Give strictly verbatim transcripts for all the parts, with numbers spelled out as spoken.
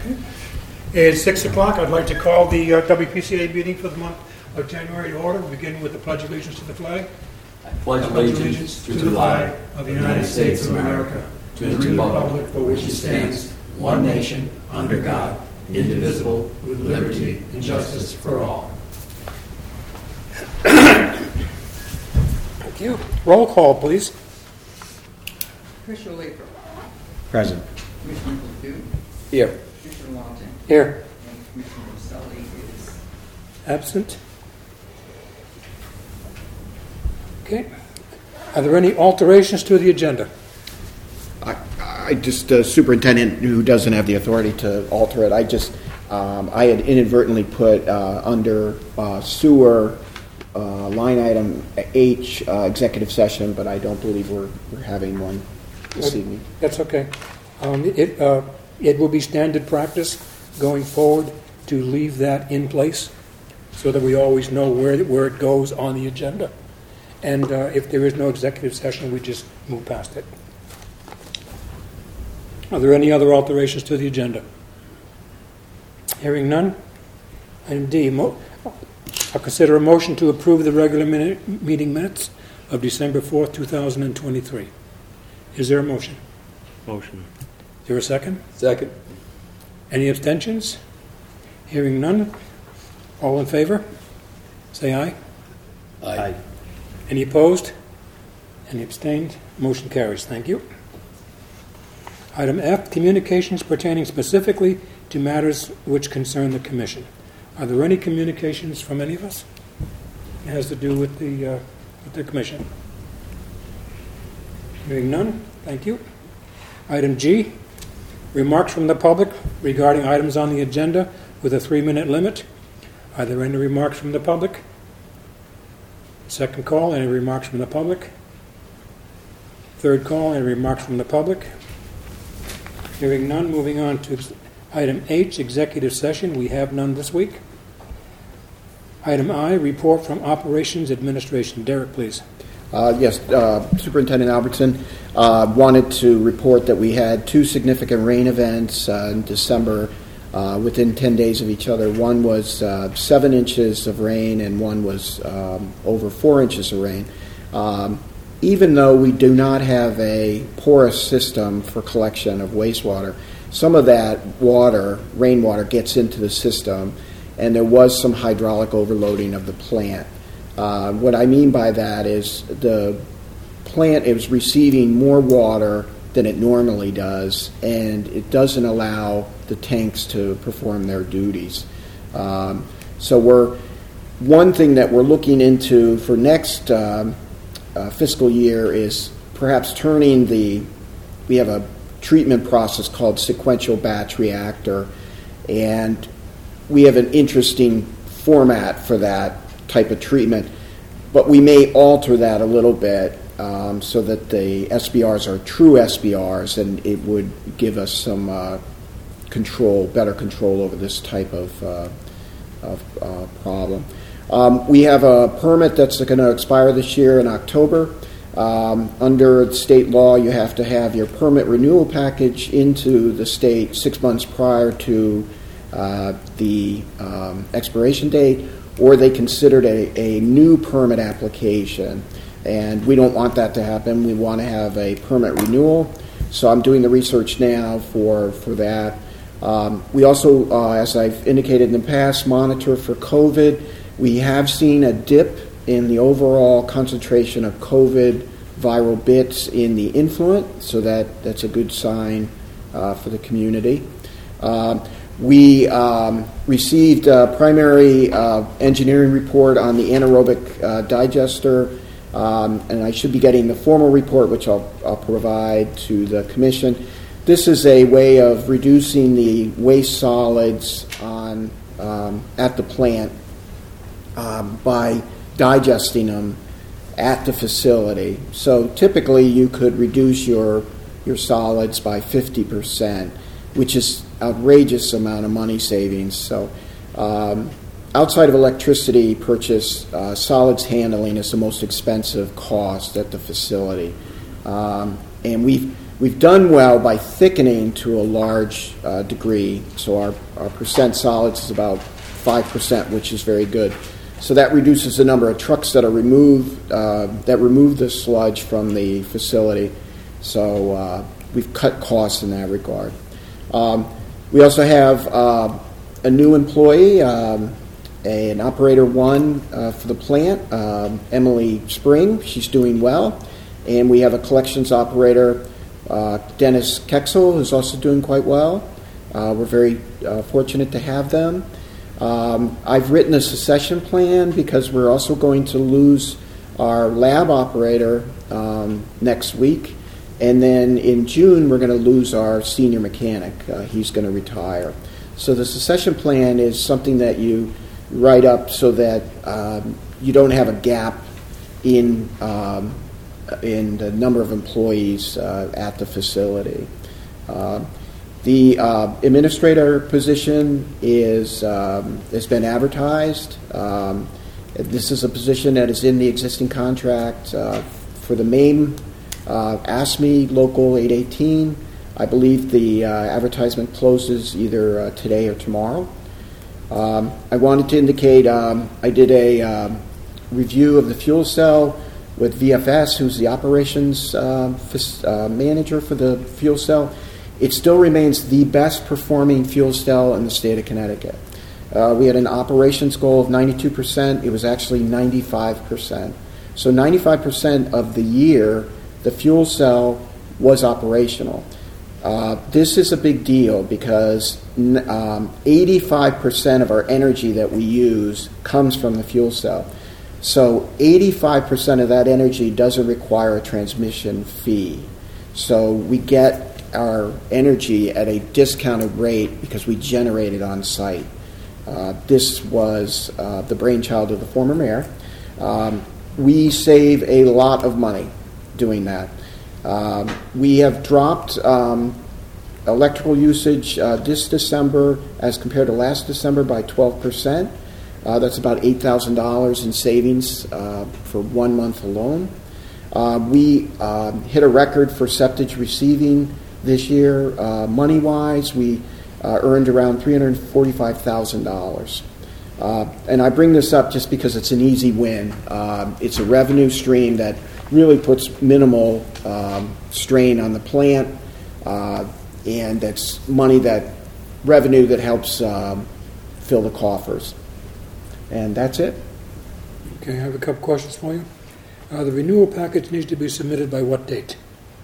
It's six o'clock. I'd like to call the uh, W P C A meeting for the month of January to order, beginning with the Pledge of Allegiance to the flag. I pledge allegiance to the flag of the United States of America, to the republic for which it stands, one nation, under God, indivisible, with liberty and justice for all. Thank you. Roll call, please. Commissioner Latham. Present. Commissioner Perdue. Here. Commissioner Lawton. Here. And Commissioner Roselli is Absent. Okay. Are there any alterations to the agenda? I, I just, uh, superintendent who doesn't have the authority to alter it, I just, um, I had inadvertently put uh, under uh, sewer uh, line item H, uh, executive session, but I don't believe we're, we're having one this evening. That's okay. Um, it, uh, it will be standard practice going forward to leave that in place so that we always know where, where it goes on the agenda. And uh, if there is no executive session, we just move past it. Are there any other alterations to the agenda? Hearing none. Item D, mo- I'll consider a motion to approve the regular minute, meeting minutes of December fourth, two thousand twenty-three. Is there a motion? Motion. Is there a second? Second. Any abstentions? Hearing none. All in favor? Say aye. Aye. Any opposed? Any abstained? Motion carries. Thank you. Item F, communications pertaining specifically to matters which concern the Commission. Are there any communications from any of us? It has to do with the, uh, with the Commission. Hearing none. Thank you. Item G, remarks from the public regarding items on the agenda with a three-minute limit. Are there any remarks from the public? Second call, any remarks from the public? Third call, any remarks from the public? Hearing none, moving on to item H, executive session. We have none this week. Item I, report from Operations Administration. Derek, please. Uh, yes, uh, Superintendent Albertson uh, wanted to report that we had two significant rain events uh, in December uh, within ten days of each other. One was uh, seven inches of rain and one was um, over four inches of rain. Um, even though we do not have a porous system for collection of wastewater, some of that water, rainwater, gets into the system, and there was some hydraulic overloading of the plant. Uh, what I mean by that is the plant is receiving more water than it normally does, and it doesn't allow the tanks to perform their duties. Um, so we're one thing that we're looking into for next um, uh, fiscal year is perhaps turning the, we have a treatment process called sequential batch reactor, and we have an interesting format for that type of treatment, but we may alter that a little bit um, so that the S B Rs are true S B Rs, and it would give us some uh, control, better control over this type of, uh, of uh, problem. Um, we have a permit that's going to expire this year in October. Um, under state law, you have to have your permit renewal package into the state six months prior to uh, the um, expiration date, or they considered a, a new permit application. And we don't want that to happen. We want to have a permit renewal. So I'm doing the research now for, for that. Um, we also, uh, as I've indicated in the past, monitor for COVID. We have seen a dip in the overall concentration of COVID viral bits in the influent, so that, that's a good sign uh, for the community. Uh, we um, received a primary uh, engineering report on the anaerobic uh, digester, um, and I should be getting the formal report, which I'll, I'll provide to the Commission. This is a way of reducing the waste solids on um, at the plant um, by digesting them at the facility. So typically you could reduce your your solids by fifty percent, which is outrageous amount of money savings. So um, outside of electricity purchase, uh, solids handling is the most expensive cost at the facility. Um, and we've we've done well by thickening to a large uh, degree. So our, our percent solids is about five percent, which is very good. So that reduces the number of trucks that are removed, uh, that remove the sludge from the facility. So uh, we've cut costs in that regard. Um, we also have uh, a new employee, um, a, an operator one uh, for the plant, um, Emily Spring. She's doing well. And we have a collections operator, uh, Dennis Kexel, who's also doing quite well. Uh, we're very uh, fortunate to have them. Um, I've written a succession plan because we're also going to lose our lab operator um, next week. And then in June, we're going to lose our senior mechanic. Uh, he's going to retire. So the succession plan is something that you write up so that um, you don't have a gap in um, in the number of employees uh, at the facility. Uh, the uh, administrator position is um, has been advertised. Um, this is a position that is in the existing contract uh, for the main uh, ASME Local eight eighteen. I believe the uh, advertisement closes either uh, today or tomorrow. Um, I wanted to indicate um, I did a um, review of the fuel cell with V F S, who's the operations uh, f- uh, manager for the fuel cell. It still remains the best performing fuel cell in the state of Connecticut. Uh, we had an operations goal of ninety-two percent. It was actually ninety-five percent. So ninety-five percent of the year, the fuel cell was operational. Uh, this is a big deal because um, eighty-five percent of our energy that we use comes from the fuel cell. So eighty-five percent of that energy doesn't require a transmission fee. So we get our energy at a discounted rate because we generate it on site. Uh, this was uh, the brainchild of the former mayor. Um, we save a lot of money doing that. Um, we have dropped um, electrical usage uh, this December as compared to last December by twelve percent. Uh, that's about eight thousand dollars in savings uh, for one month alone. Uh, we uh, hit a record for septage receiving this year. Uh, money-wise, we uh, earned around three hundred forty-five thousand dollars. Uh, and I bring this up just because it's an easy win. Uh, it's a revenue stream that really puts minimal um, strain on the plant, uh, and that's money that, revenue that helps um, fill the coffers. And that's it. Okay, I have a couple questions for you. Uh, the renewal package needs to be submitted by what date?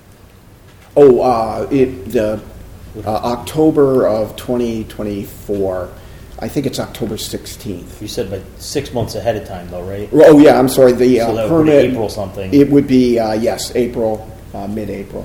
Oh, uh, it, the uh, October of twenty twenty-four. I think it's October sixteenth. You said like six months ahead of time, though, right? Oh, yeah, I'm sorry. The uh, so that would permit. be April something. It would be, uh, yes, April, uh, mid-April.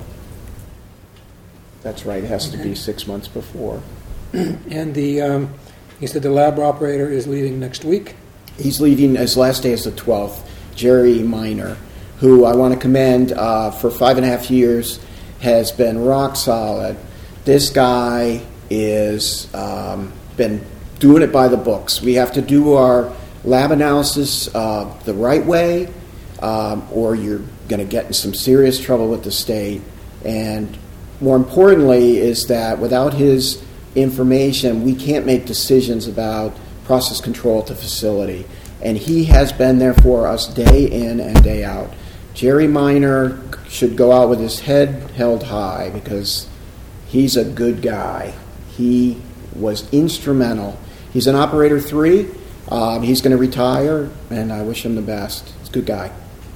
That's right. It has Okay. to be six months before. And the, um, you said the lab operator is leaving next week? He's leaving, his last day is the twelfth, Jerry Miner, who I want to commend uh, for five and a half years, has been rock solid. This guy is um, been doing it by the books. We have to do our lab analysis uh, the right way, um, or you're going to get in some serious trouble with the state. And more importantly is that without his information, we can't make decisions about process control at the facility. And he has been there for us day in and day out. Jerry Miner should go out with his head held high because he's a good guy. He was instrumental. He's an operator three. Um, he's going to retire, and I wish him the best. He's a good guy.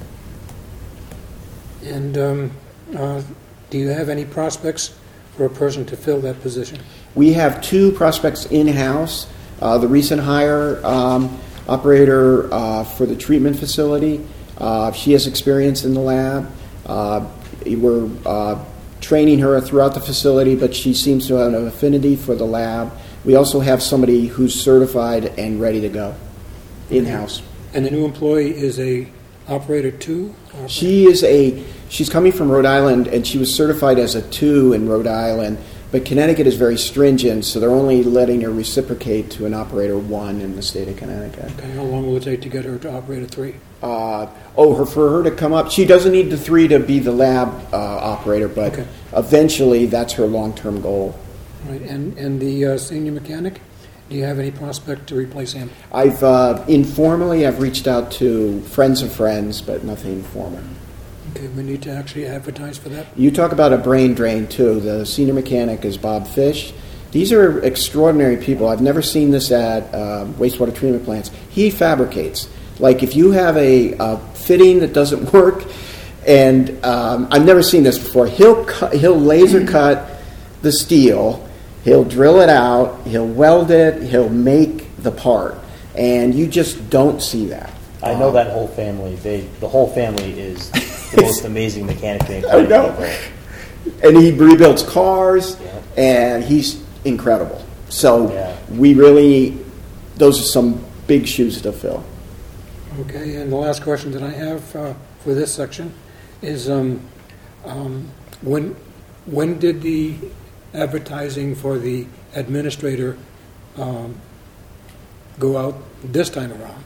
And um, uh, do you have any prospects for a person to fill that position? We have two prospects in-house. Uh, the recent hire, um, operator uh, for the treatment facility, uh, she has experience in the lab. Uh, we're uh, training her throughout the facility, but she seems to have an affinity for the lab. We also have somebody who's certified and ready to go in-house. And the new employee is a operator two? Or- She is a, she's coming from Rhode Island, and she was certified as a two in Rhode Island, But Connecticut is very stringent, so they're only letting her reciprocate to an operator one in the state of Connecticut. Okay, how long will it take to get her to operate a three? Uh, oh, her, for her to come up, she doesn't need the three to be the lab uh, operator, but Okay. eventually that's her long-term goal. Right, and, and the uh, senior mechanic, do you have any prospect to replace him? I've uh, informally, I've reached out to friends of friends, but nothing formal. Okay, we need to actually advertise for that. You talk about a brain drain, too. The senior mechanic is Bob Fish. These are extraordinary people. I've never seen this at uh, wastewater treatment plants. He fabricates. Like, if you have a, a fitting that doesn't work, and um, I've never seen this before, he'll, cut, he'll laser cut the steel, he'll drill it out, he'll weld it, he'll make the part. And you just don't see that. I know that whole family. They, the whole family is the most amazing mechanic thing. I know. And he rebuilds cars, Yeah. and he's incredible. So Yeah. we really, those are some big shoes to fill. Okay, and the last question that I have uh, for this section is um, um, when when did the advertising for the administrator um, go out this time around?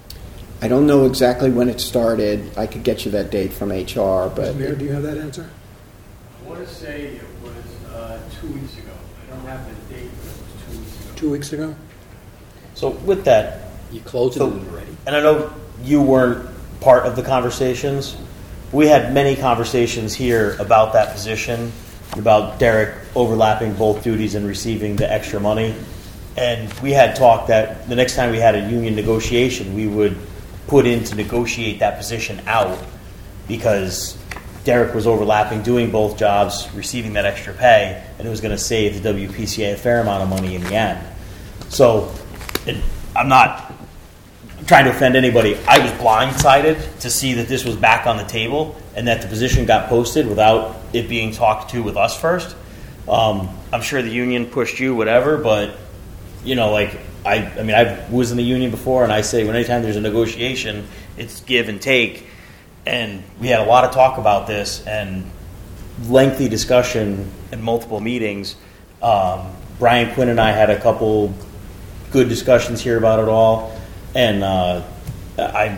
I don't know exactly when it started. I could get you that date from H R, but Mayor, do you have that answer? I want to say it was uh, two weeks ago. I don't have the date, but it was two weeks ago. Two weeks ago? So with that, You closed it So- already. and I know you weren't part of the conversations. We had many conversations here about that position, about Derek overlapping both duties and receiving the extra money. And we had talked that the next time we had a union negotiation, we would put in to negotiate that position out because Derek was overlapping, doing both jobs, receiving that extra pay, and it was going to save the W P C A a fair amount of money in the end. So it, I'm not trying to offend anybody. I was blindsided to see that this was back on the table and that the position got posted without it being talked to with us first. Um, I'm sure the union pushed you, whatever, but you know, like I, I mean, I was in the union before, and I say when anytime there's a negotiation, it's give and take. And we had a lot of talk about this and lengthy discussion in multiple meetings. Um, Brian Quinn and I had a couple good discussions here about it all, and uh, I'm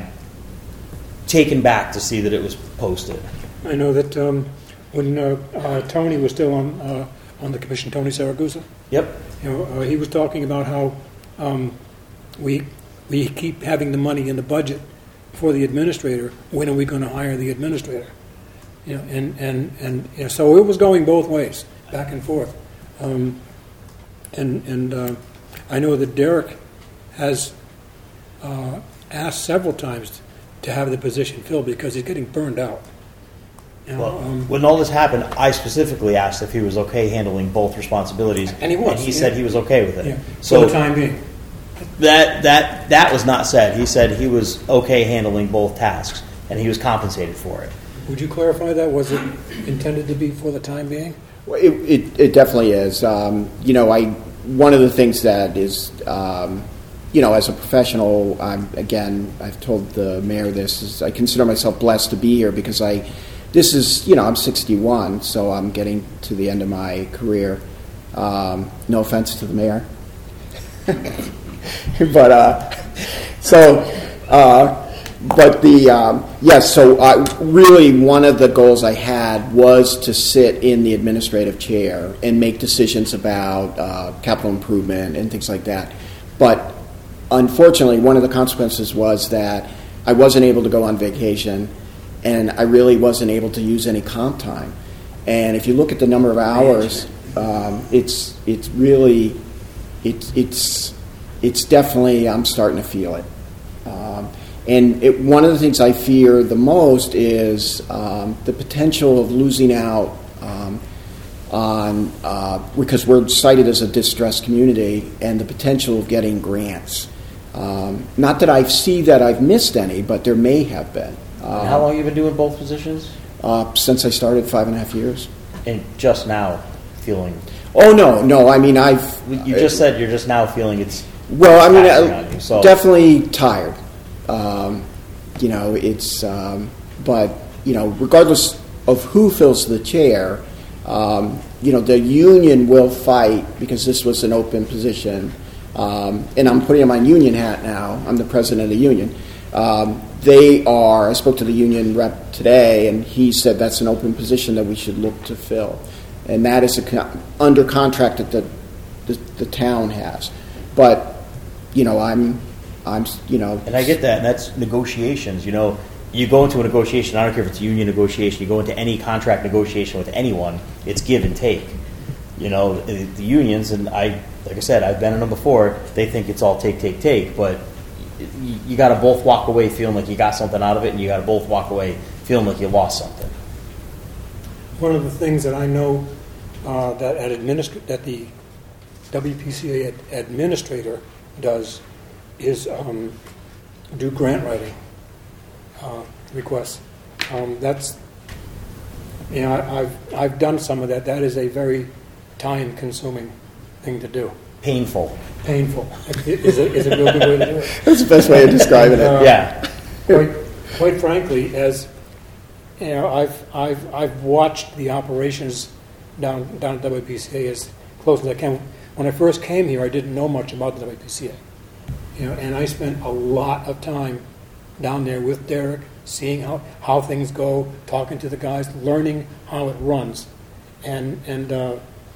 taken back to see that it was posted. I know that um, when uh, uh, Tony was still on uh, on the commission, Tony Saragusa, Yep. you know, uh, he was talking about how um, we we keep having the money in the budget for the administrator. When are we going to hire the administrator? You know, and and and you know, so it was going both ways, back and forth. Um, and and uh, I know that Derek has uh, asked several times to have the position filled because he's getting burned out. You know, Well, um, when all this happened, I specifically asked if he was okay handling both responsibilities, And he was, And he yeah. said he was okay with it. yeah, So for the time being. that that that was not said. He said he was okay handling both tasks, and he was compensated for it. Would you clarify that? Was it intended to be for the time being? Well, It, it, it definitely is. Um, you know, I one of the things that is, um, you know, as a professional, I'm, again, I've told the mayor this, is I consider myself blessed to be here because I, this is, you know, I'm sixty-one, so I'm getting to the end of my career. Um, no offense to the mayor. but, uh, so, uh, But the um, yes, so I, really one of the goals I had was to sit in the administrative chair and make decisions about uh, capital improvement and things like that. But unfortunately, one of the consequences was that I wasn't able to go on vacation, and I really wasn't able to use any comp time. And if you look at the number of hours, um, it's it's really it's it's it's definitely I'm starting to feel it. Um, And it, one of the things I fear the most is um, the potential of losing out um, on, uh, because we're cited as a distressed community, and the potential of getting grants. Um, not that I see that I've missed any, but there may have been. Um, And how long have you been doing both positions? Uh, since I started five and a half years. And just now feeling... Oh, no, no, I mean, I've... You just said you're just now feeling it's... Well, I mean, taxing uh, on you, so- definitely tired. Um, you know, it's, um, but, you know, regardless of who fills the chair, um, you know, the union will fight because this was an open position. Um, and I'm putting on my union hat now. I'm the president of the union. Um, they are, I spoke to the union rep today, and he said that's an open position that we should look to fill. And that is a con- under contract that the, the the town has. But, you know, I'm, I'm, you know. And I get that, and that's negotiations. You know, you go into a negotiation, I don't care if it's a union negotiation, you go into any contract negotiation with anyone, it's give and take. You know, the, the unions, and I, like I said, I've been in them before, they think it's all take, take, take, but you, you got to both walk away feeling like you got something out of it, and you got to both walk away feeling like you lost something. One of the things that I know uh, that at administr- that the W P C A ad- administrator does is um, do grant writing uh, requests. Um, that's, you know, I, I've I've done some of that. That is a very time-consuming thing to do. Painful. Painful is a, is a real good way to do it. That's the best way of describing it. Uh, Yeah. Quite, quite frankly, as you know, I've I've I've watched the operations down down at W P C A as close as I can. When I first came here, I didn't know much about the W P C A, you know, and I spent a lot of time down there with Derek, seeing how, how things go, talking to the guys, learning how it runs, and and uh,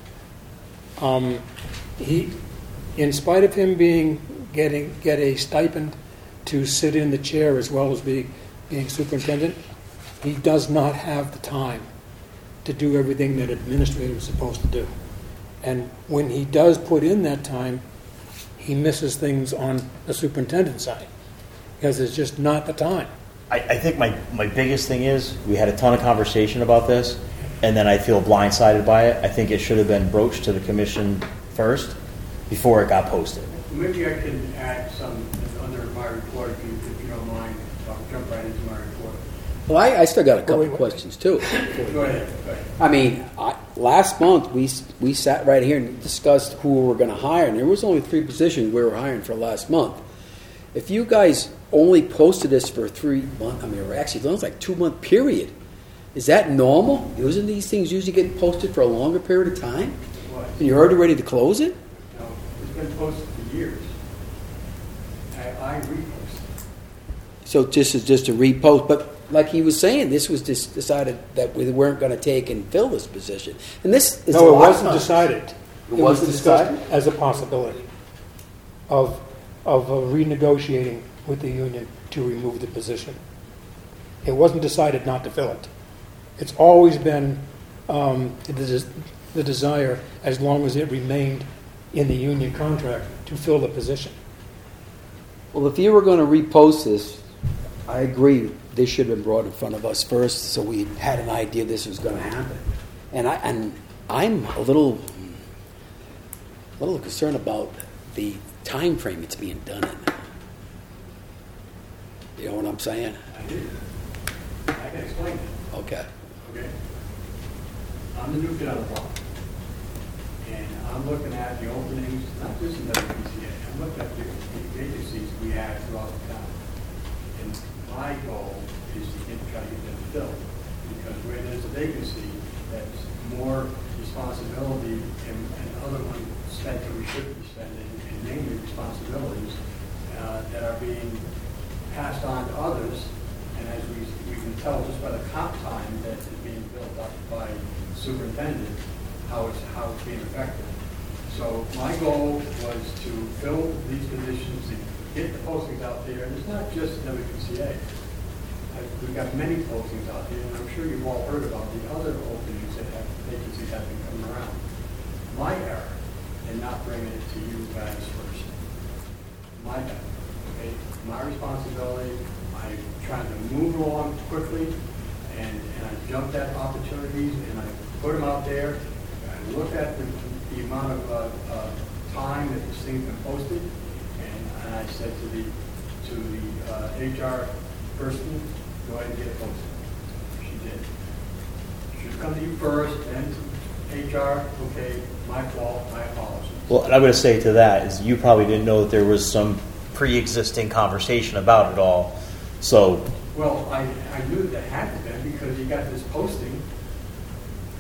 um, he, in spite of him being getting get a stipend to sit in the chair as well as be, being superintendent, he does not have the time to do everything that an administrator is supposed to do. And when he does put in that time, he misses things on the superintendent side because it's just not the time. I, I think my, my biggest thing is we had a ton of conversation about this, and then I feel blindsided by it. I think it should have been broached to the commission first before it got posted. Maybe I can add some under my report, if you, if you don't mind. I'll jump right into my report. Well, I, I still got a couple wait, of wait. questions too. Go ahead. Go ahead. I mean, I, last month we we sat right here and discussed who we were going to hire, and there was only three positions we were hiring for last month. If you guys only posted this for a three month, I mean, or actually, it was like two month period. Is that normal? Isn't these things usually get posted for a longer period of time? What? And you're already ready to close it? No, it's been posted for years. I, I reposted. So this is just a repost, but like he was saying, this was just decided that we weren't going to take and fill this position. And this is a No, it lot of wasn't times- decided. It was wasn't discussed decided? as a possibility of of uh, renegotiating with the union to remove the position. It wasn't decided not to fill it. It's always been um, the, des- the desire, as long as it remained in the union contract, to fill the position. Well, if you were going to repost this, I agree. This should have been brought in front of us first, so we had an idea this was going to happen. And I and I'm a little, a little concerned about the time frame it's being done in. You know what I'm saying? I did. I can explain it. Okay. Okay. I'm the new kid on the block. And I'm looking at the openings, not just in W P C A, I'm looking at the the vacancies we have throughout the town. And my goal is to get, try to get them filled. Because where there's a vacancy, that's more responsibility and, and other money spent that we should be spending, and mainly responsibilities uh, that are being passed on to others. And as we, we can tell just by the comp time that is being built up by the superintendent, how it's, how it's being affected. So my goal was to fill these positions, to get the postings out there, and it's not just W P C A. I- We've got many postings out there, and I'm sure you've all heard about the other openings that have, vacancies have been coming around. My error in not bringing it to you guys first. My bad, okay? My responsibility. I'm trying to move along quickly, and, and I jumped at opportunities, and I put them out there. I looked at the, the amount of uh, uh, time that this thing's been posted, and, and I said to the to the uh, H R person, go ahead and get it posted. She did. Should have come to you first, then to H R. Okay, my fault. My apologies. Well, and I'm going to say to that is you probably didn't know that there was some pre-existing conversation about it all. So, Well, I, I knew that had to be because you got this posting that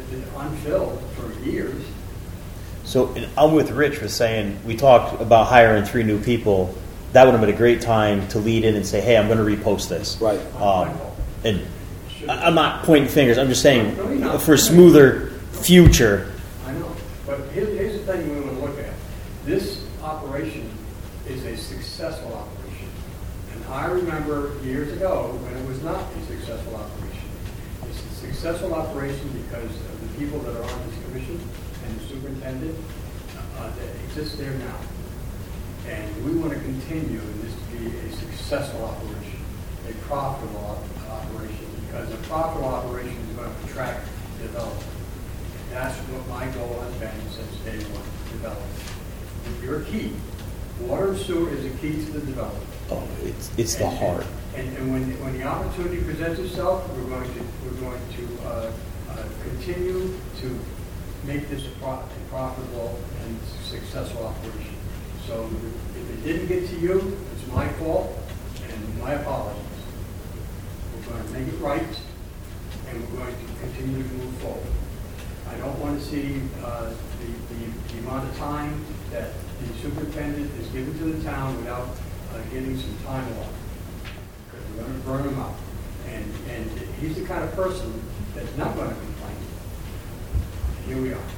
been unfilled for years. So and I'm with Rich for saying, we talked about hiring three new people. That would have been a great time to lead in and say, hey, I'm going to repost this. Right. Um, and I- I'm not pointing fingers. I'm just saying No, you're not. for a smoother future. I know, but here's, here's the thing we want to look at. This operation is a successful operation. And I remember years ago when it was not a successful operation. It's a successful operation because of the people that are on this commission and the superintendent uh, that exists there now. And we want to continue this to be a successful operation, a profitable op- operation, because a profitable operation is going to attract development. That's what my goal has been since day one, development. You're key. Water and sewer is a key to the development. Oh, it's it's the And- heart. And, and when, when the opportunity presents itself, we're going to, we're going to uh, uh, continue to make this a pro- a profitable and successful operation. So if it didn't get to you, it's my fault and my apologies. We're going to make it right, and we're going to continue to move forward. I don't want to see uh, the, the, the amount of time that the superintendent is given to the town without uh, getting some time off. Because we're going to burn him out. And, and he's the kind of person that's not going to complain. And here we are.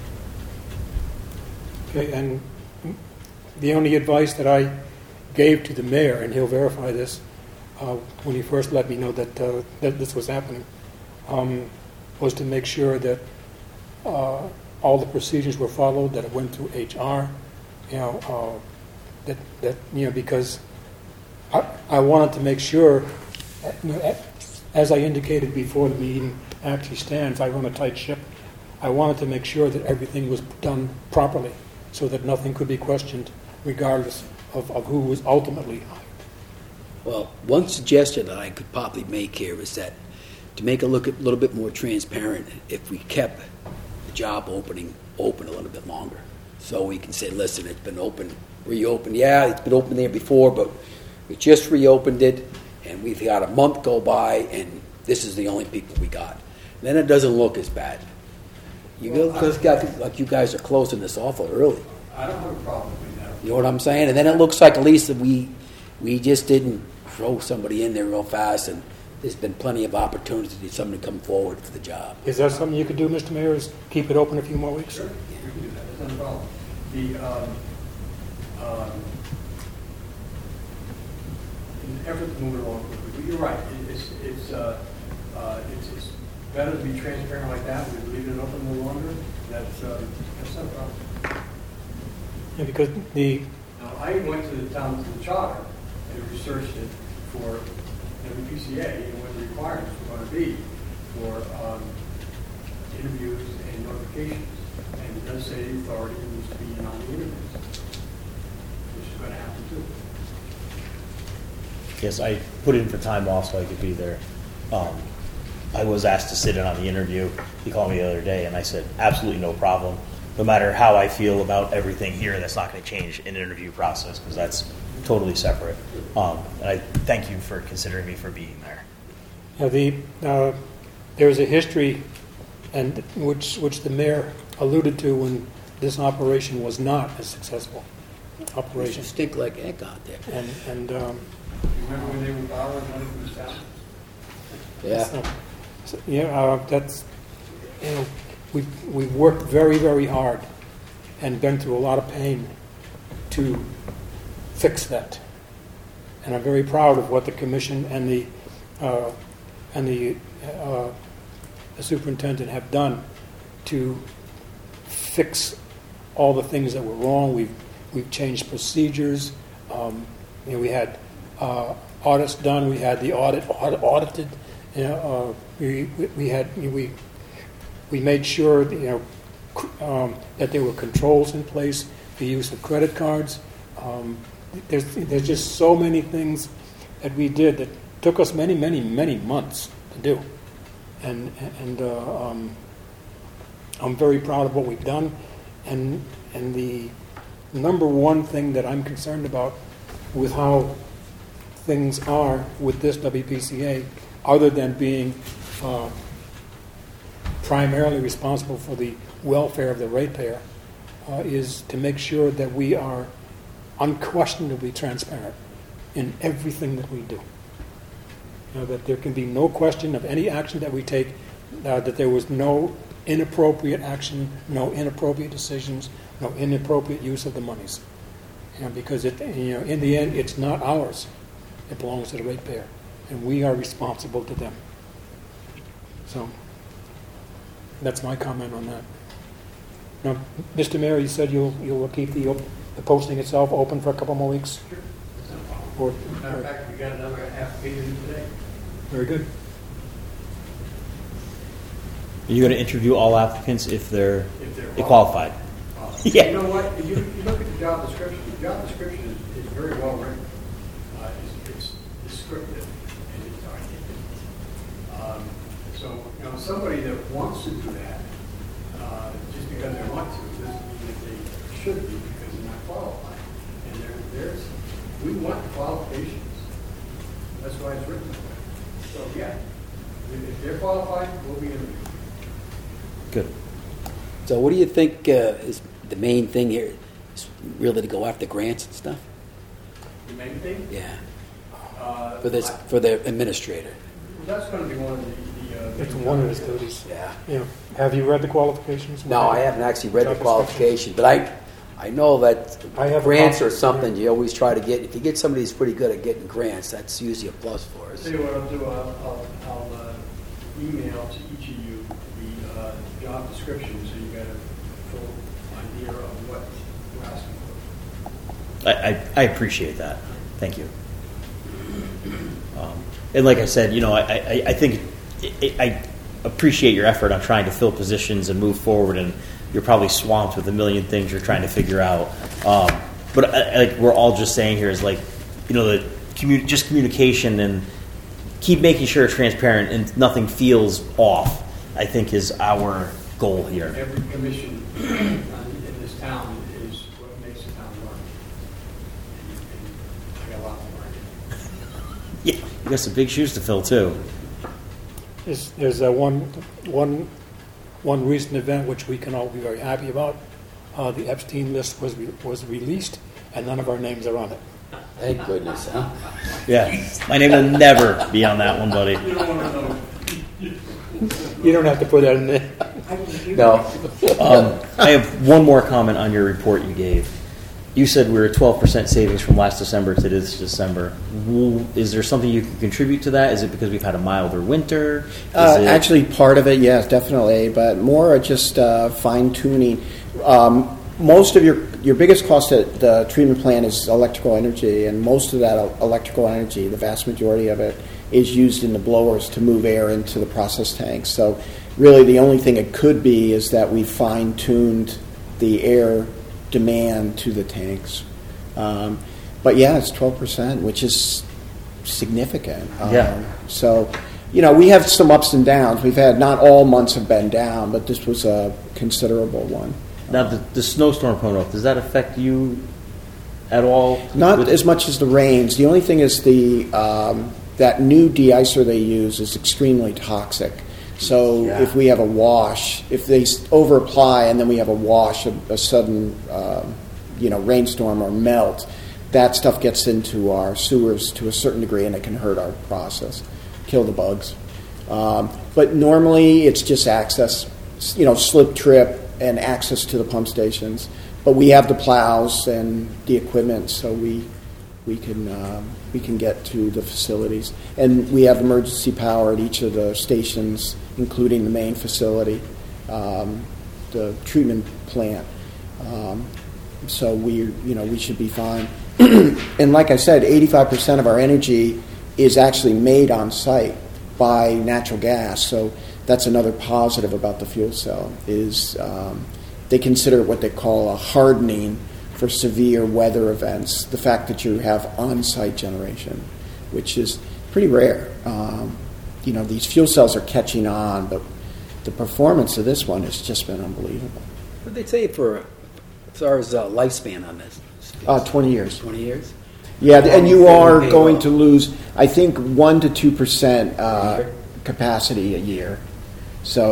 Okay, and the only advice that I gave to the mayor, and he'll verify this, uh, when he first let me know that uh, that this was happening, um, was to make sure that uh, all the procedures were followed, that it went through H R, you know, uh, that that you know because I, I wanted to make sure, uh, you know, as I indicated before the meeting actually stands, I run a tight ship. I wanted to make sure that everything was done properly, so that nothing could be questioned, regardless of, of who was ultimately hired. Well, one suggestion that I could probably make here is that to make it look a little bit more transparent, if we kept the job opening open a little bit longer, so we can say, listen, it's been open, reopened. Yeah, it's been open there before, but we just reopened it, and we've got a month go by, and this is the only people we got. Then it doesn't look as bad. You Well, guys got like you guys are closing this awful early. I don't have a problem with that. You know what I'm saying? And then it looks like at least that we we just didn't throw somebody in there real fast, and there's been plenty of opportunity for somebody to come forward for the job. Is that something you could do, Mister Mayor, is keep it open a few more weeks? Sure, we can do that, that's not a problem. The, um, um, in an effort to move it along quickly, but you're right, It- it's, it's, uh, uh, it's, it's better to be transparent like that, we leave it open a little longer, that's, uh, that's not a problem. Yeah, because the Now, I went to the town, to the charter, and researched it for W P C A and what the requirements were going to be for um, interviews and notifications. And it does say the authority needs to be in on the interviews, which is going to happen too. Yes, I put in for time off so I could be there. Um, I was asked to sit in on the interview. He called me the other day, and I said, absolutely no problem. No matter how I feel about everything here, that's not going to change an interview process because that's totally separate. Um, and I thank you for considering me for being there. uh, the uh, there's a history, and which which the mayor alluded to when this operation was not a successful It operation, stink like egg out there. and and um, Remember when they were borrowing money from the town? Yeah. so, so, yeah, uh, that's you know we we worked very very hard and been through a lot of pain to fix that, and I'm very proud of what the commission and the uh, and the, uh, the superintendent have done to fix all the things that were wrong. We've we've changed procedures. Um, you know, we had uh, audits done. We had the audit, audit audited. You know, uh, we we had we we made sure that, you know um, that there were controls in place. The use of credit cards. Um, there's there's just so many things that we did that took us many many many months to do, and and uh, um, I'm very proud of what we've done, and and the number one thing that I'm concerned about with how things are with this W P C A, other than being uh, primarily responsible for the welfare of the ratepayer, uh, is to make sure that we are unquestionably transparent in everything that we do. You know, that there can be no question of any action that we take, uh, that there was no inappropriate action, no inappropriate decisions, no inappropriate use of the monies. You know, because it, you know, in the end, it's not ours. It belongs to the ratepayer, and we are responsible to them. So that's my comment on that. Now, Mister Mayor, you said you'll you'll keep the op- the posting itself open for a couple more weeks. Sure. That's no problem. Or, Matter of fact, we got another application today. very good. Are you going to interview all applicants if they're, If they're qualified? Uh, Yeah. You know what, if you, you look at the job description, the job description is, is very well written. Uh, it's, it's descriptive and it's articulate. Um, so, you know, somebody that wants to do that, uh, just because they want to, doesn't mean that they should be because they're not qualified. And there, there's, we want qualifications. That's why it's written that way. So, yeah, if if they're qualified, we'll be interviewing. Good. So what do you think uh, is the main thing here? Is really to go after grants and stuff? The main thing? Yeah. Uh, For this, I- for the administrator. That's going to be one of the, the. uh, It's one of his duties. Yeah. You know, have you read the qualifications? No, I haven't actually read the Job qualification, but I, I know that I have a grants copy. or something, you always try to get, if you get somebody who's pretty good at getting grants, that's usually a plus for us. Tell you what I'll do, I'll, I'll, I'll uh, email to each of you the uh, job description so you got a full idea of what we're asking for. I, I, I appreciate that. Thank you. Um, and like I said, you know, I, I, I think I, I appreciate your effort on trying to fill positions and move forward, and you're probably swamped with a million things you're trying to figure out. Um, but I, like we're all just saying here is like, you know, the commu- just communication and keep making sure it's transparent and nothing feels off, I think is our goal here. Every commission in this town is what makes the town run. And, and I got a lot to learn. Yeah, you got some big shoes to fill too. There's, there's uh, one, one, one recent event which we can all be very happy about. Uh, the Epstein list was re- was released, and none of our names are on it. Thank goodness, huh? Yeah, my name will never be on that one, buddy. You don't want to know. You don't have to put that in there. No. Um, I have one more comment on your report you gave. You said we were at twelve percent savings from last December to this December. W- Is there something you can contribute to that? Is it because we've had a milder winter? Is Uh, it- actually, part of it, yes, definitely, but more just uh, fine tuning. Um, most of your your biggest cost at the treatment plant is electrical energy, and most of that el- electrical energy, the vast majority of it, is used in the blowers to move air into the process tanks. So, really, the only thing it could be is that we fine tuned the air demand to the tanks. Um, but yeah, it's twelve percent, which is significant. Yeah. Um, so, you know, we have some ups and downs. We've had, not all months have been down, but this was a considerable one. Now, the, the snowstorm coming up, does that affect you at all? Not With- as much as the rains. The only thing is the um, that new de-icer they use is extremely toxic. So Yeah. if we have a wash, if they s- over-apply and then we have a wash, a, a sudden um, you know, rainstorm or melt, that stuff gets into our sewers to a certain degree and it can hurt our process, kill the bugs. Um, but normally it's just access, you know, slip trip and access to the pump stations. But we have the plows and the equipment, so we we can um, we can get to the facilities, and we have emergency power at each of the stations, including the main facility, um, the treatment plant. Um, so we you know we should be fine. And like I said, eighty-five percent of our energy is actually made on site by natural gas. So that's another positive about the fuel cell is. Um, They consider what they call a hardening for severe weather events, the fact that you have on-site generation, which is pretty rare. Um, you know, these fuel cells are catching on, but the performance of this one has just been unbelievable. What did they say for as far as uh, lifespan on this? Uh, twenty years. twenty years? Yeah, and you are Okay, going well. to lose, I think, one to two percent uh, capacity a year. So,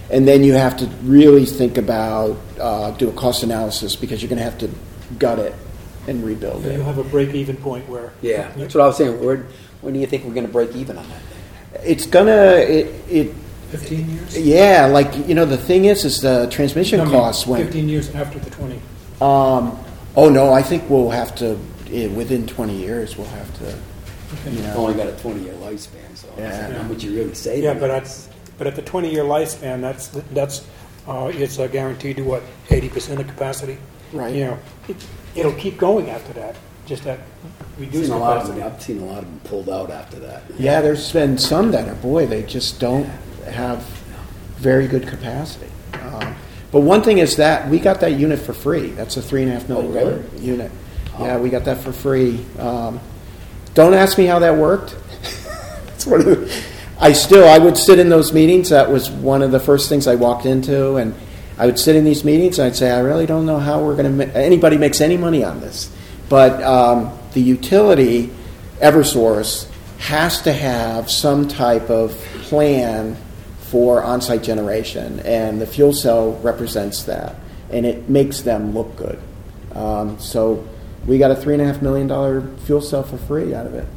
And then you have to really think about, uh, do a cost analysis because you're going to have to gut it and rebuild You it. have a break-even point where. Yeah, that's what I was saying. Where, when do you think we're going to break even on that thing? It's gonna, it, it, Fifteen years? yeah, like, you know, the thing is, is the transmission No, I mean, costs went. Fifteen years after the twenty. Um, oh no, I think we'll have to, eh, within twenty years, we'll have to, you It's know. only got a twenty-year lifespan, so Yeah. how much you really save? Yeah, but that's, but at the twenty-year lifespan, that's, that's, uh, it's uh, guaranteed to what, eighty percent of capacity? Right. You know, it, it'll keep going after that, just at I've reduced seen a lot of them. capacity. I've seen a lot of them pulled out after that. Yeah, there's been some that are, boy, they just don't have very good capacity. Um, but one thing is that we got that unit for free. That's a three and a half million Oh, dollar really? unit. Yeah, we got that for free. Um, don't ask me how that worked. It's one of the, I still, I would sit in those meetings. That was one of the first things I walked into, and I would sit in these meetings and I'd say, I really don't know how we're going to, ma- anybody makes any money on this. But um, the utility, Eversource, has to have some type of plan for on-site generation, and the fuel cell represents that, and it makes them look good. Um, so we got a three and a half million dollar fuel cell for free out of it,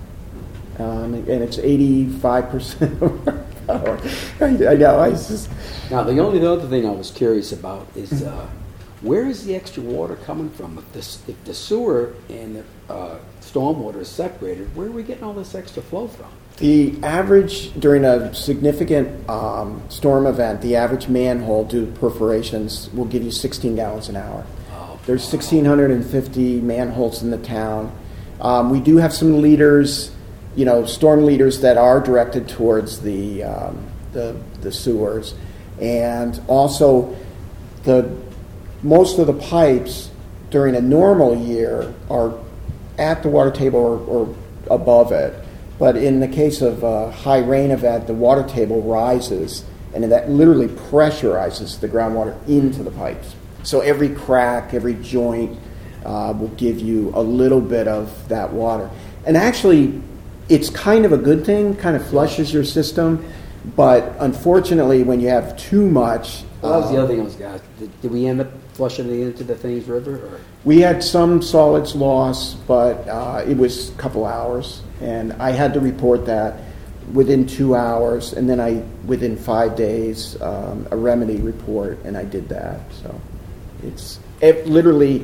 um, and it's eighty-five percent of our power. I, I know. I just Now, the only other thing I was curious about is uh, where is the extra water coming from? If the, s- if the sewer and the uh, stormwater is separated, where are we getting all this extra flow from? the average during a significant um, storm event, the average manhole due to perforations will give you sixteen gallons an hour. Oh, There's one thousand six hundred fifty manholes in the town. Um, we do have some leaders, you know, storm leaders that are directed towards the um, the, the sewers, and also the most of the pipes during a normal year are at the water table or, or above it. But in the case of a high rain event, the water table rises, and that literally pressurizes the groundwater into the pipes. So every crack, every joint uh, will give you a little bit of that water. And actually, it's kind of a good thing, kind of flushes your system. But unfortunately, when you have too much... Well, that was the uh, other thing I was going to ask. Did, did we end up flushing it into the Thames River? Or? We had some solids loss, but uh, it was a couple hours. And I had to report that within two hours, and then I, within five days, um, a remedy report, and I did that. So it's it literally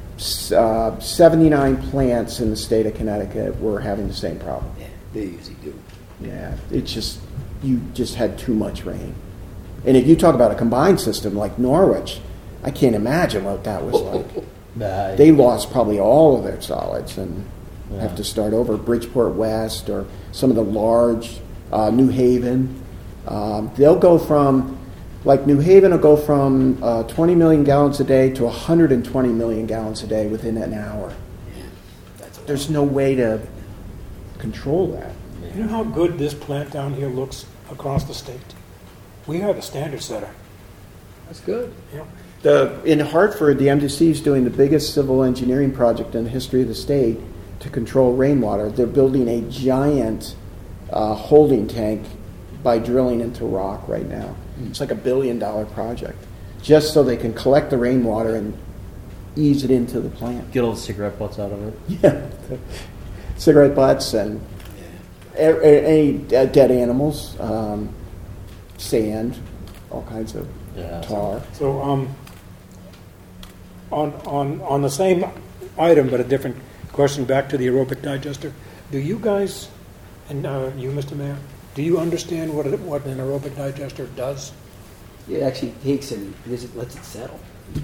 uh, seventy-nine plants in the state of Connecticut were having the same problem. Yeah, they usually do. Yeah, it's just, you just had too much rain. And if you talk about a combined system like Norwich, I can't imagine what that was like. Nah, They lost probably all of their solids and Yeah. have to start over. Bridgeport West or some of the large, uh, New Haven, um, they'll go from, like New Haven will go from uh, twenty million gallons a day to one hundred twenty million gallons a day within an hour. Yeah, that's a lot. There's no way to control that. You know how good this plant down here looks across the state? We are the standard setter. That's good. You know, The, in Hartford, the M D C is doing the biggest civil engineering project in the history of the state to control rainwater. They're building a giant uh, holding tank by drilling into rock right now. It's like a billion dollar project, just so they can collect the rainwater and ease it into the plant. Get all the cigarette butts out of it. Yeah, cigarette butts and a- a- any uh, dead animals, um, sand, all kinds of Yeah. tar. so um, on on on the same item but a different question, back to the aerobic digester. Do you guys, and uh, you, Mister Mayor, do you understand what it, what an aerobic digester does? It actually takes it and it lets it settle.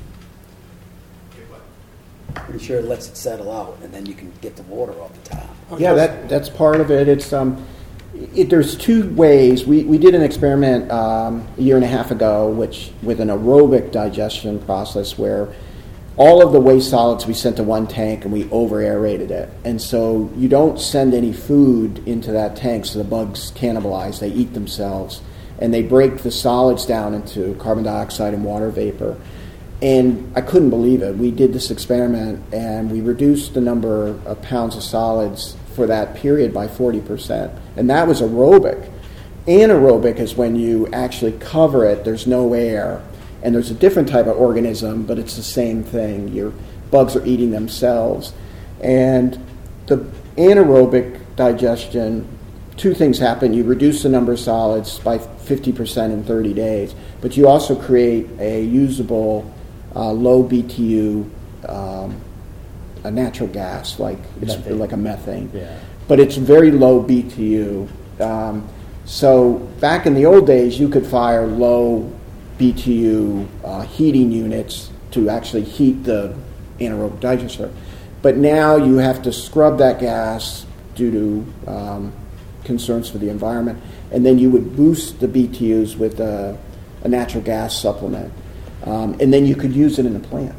Pretty sure it lets it settle out, and then you can get the water off the top. Oh, Yeah, does- that that's part of it. It's um, it, there's two ways. We we did an experiment um, a year and a half ago, which with an aerobic digestion process where all of the waste solids we sent to one tank and we over aerated it, and so you don't send any food into that tank, so the bugs cannibalize. They eat themselves, and they break the solids down into carbon dioxide and water vapor. And I couldn't believe it. We did this experiment, and we reduced the number of pounds of solids for that period by forty percent. And that was aerobic. Anaerobic is when you actually cover it, there's no air, and there's a different type of organism, but it's the same thing. Your bugs are eating themselves. And the anaerobic digestion, two things happen. You reduce the number of solids by fifty percent in thirty days, but you also create a usable uh, low B T U um, a natural gas, like it's Methane. like a methane. Yeah. But it's very low B T U. Um, so back in the old days, you could fire low B T U uh, heating units to actually heat the anaerobic digester. But now you have to scrub that gas due to um, concerns for the environment, and then you would boost the B T Us with a, a natural gas supplement, um, and then you could use it in the plant.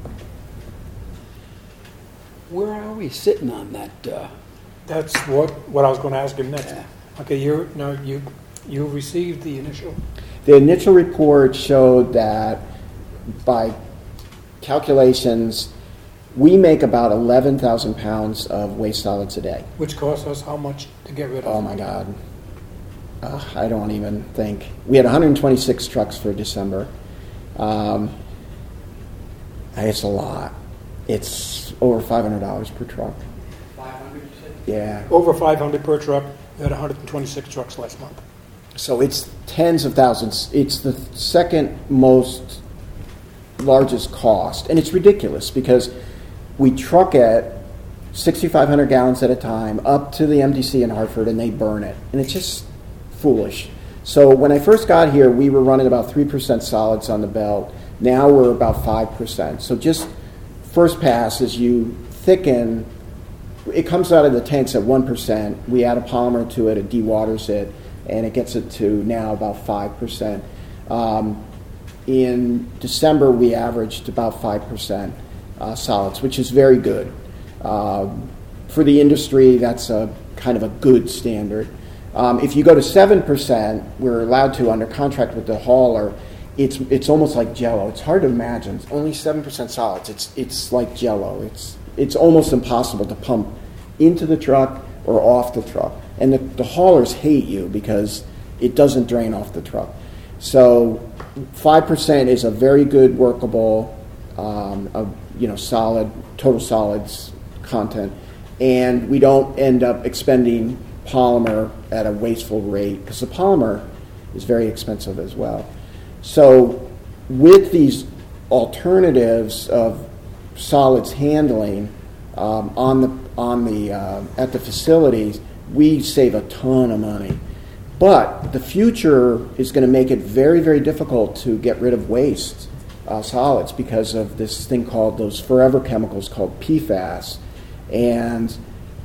Where are we sitting on that? Uh, That's what, what I was going to ask him next. Yeah. Okay, you're, now you, you received the initial. The initial report showed that by calculations, we make about eleven thousand pounds of waste solids a day. Which cost us how much to get rid of? Oh my God. Uh, I don't even think. We had one hundred twenty-six trucks for December. Um, it's a lot. It's over five hundred dollars per truck. Five hundred, you said? Yeah. Over five hundred per truck. We had one hundred twenty-six trucks last month. So it's tens of thousands. It's the second most largest cost. And it's ridiculous because we truck it sixty-five hundred gallons at a time up to the M D C in Hartford and they burn it. And it's just foolish. So when I first got here, we were running about three percent solids on the belt. Now we're about five percent. So just first pass is you thicken. It comes out of the tanks at one percent. We add a polymer to it, it dewaters it, and it gets it to now about five percent. Um, in December, we averaged about five percent uh, solids, which is very good. Um, for the industry, that's a kind of a good standard. Um, if you go to seven percent, we're allowed to, under contract with the hauler, it's it's almost like Jell-O. It's hard to imagine. It's only seven percent solids. It's it's like Jell-O. It's it's almost impossible to pump into the truck or off the truck. And the, the haulers hate you because it doesn't drain off the truck. So five percent is a very good workable, um, a, you know, solid, total solids content. And we don't end up expending polymer at a wasteful rate because the polymer is very expensive as well. So with these alternatives of solids handling um, on the on the uh, at the facilities, we save a ton of money. But the future is going to make it very, very difficult to get rid of waste uh, solids because of this thing called those forever chemicals called P FAS. And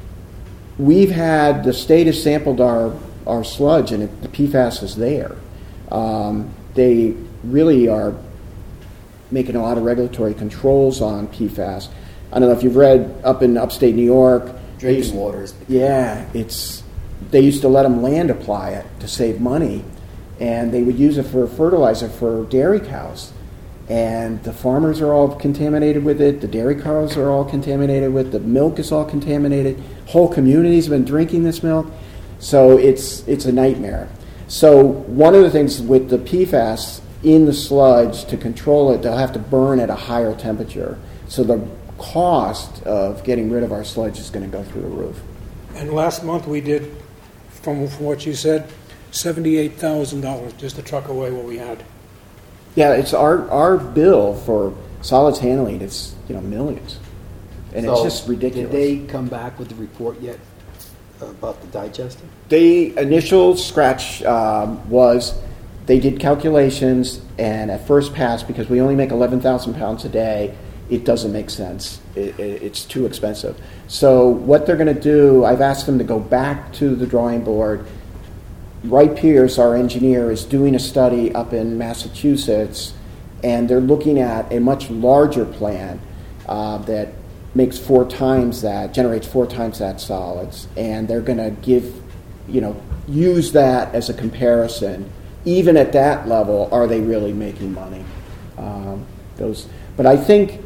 we've had, the state has sampled our, our sludge and it, the P FAS is there. Um, they really are making a lot of regulatory controls on P FAS. I don't know if you've read up in upstate New York. drinking waters. Yeah, it's they used to let them land apply it to save money, and they would use it for fertilizer for dairy cows. And the farmers are all contaminated with it. The dairy cows are all contaminated with it. The milk is all contaminated. Whole communities have been drinking this milk. So it's it's a nightmare. So one of the things with the P FAS in the sludge, to control it, they'll have to burn at a higher temperature. So the cost of getting rid of our sludge is going to go through the roof. And last month we did, from, from what you said, seventy-eight thousand dollars just to truck away what we had. Yeah, it's our our bill for solids handling. It's you know millions, and So, it's just ridiculous. Did they come back with the report yet about the digester? The initial scratch um, was they did calculations, and at first pass, because we only make eleven thousand pounds a day, it doesn't make sense. It, it, it's too expensive. So what they're going to do, I've asked them to go back to the drawing board. Wright Pierce, our engineer, is doing a study up in Massachusetts, and they're looking at a much larger plant uh, that makes four times that, generates four times that solids, and they're going to give, you know, use that as a comparison. Even at that level, are they really making money? Um, those, but I think,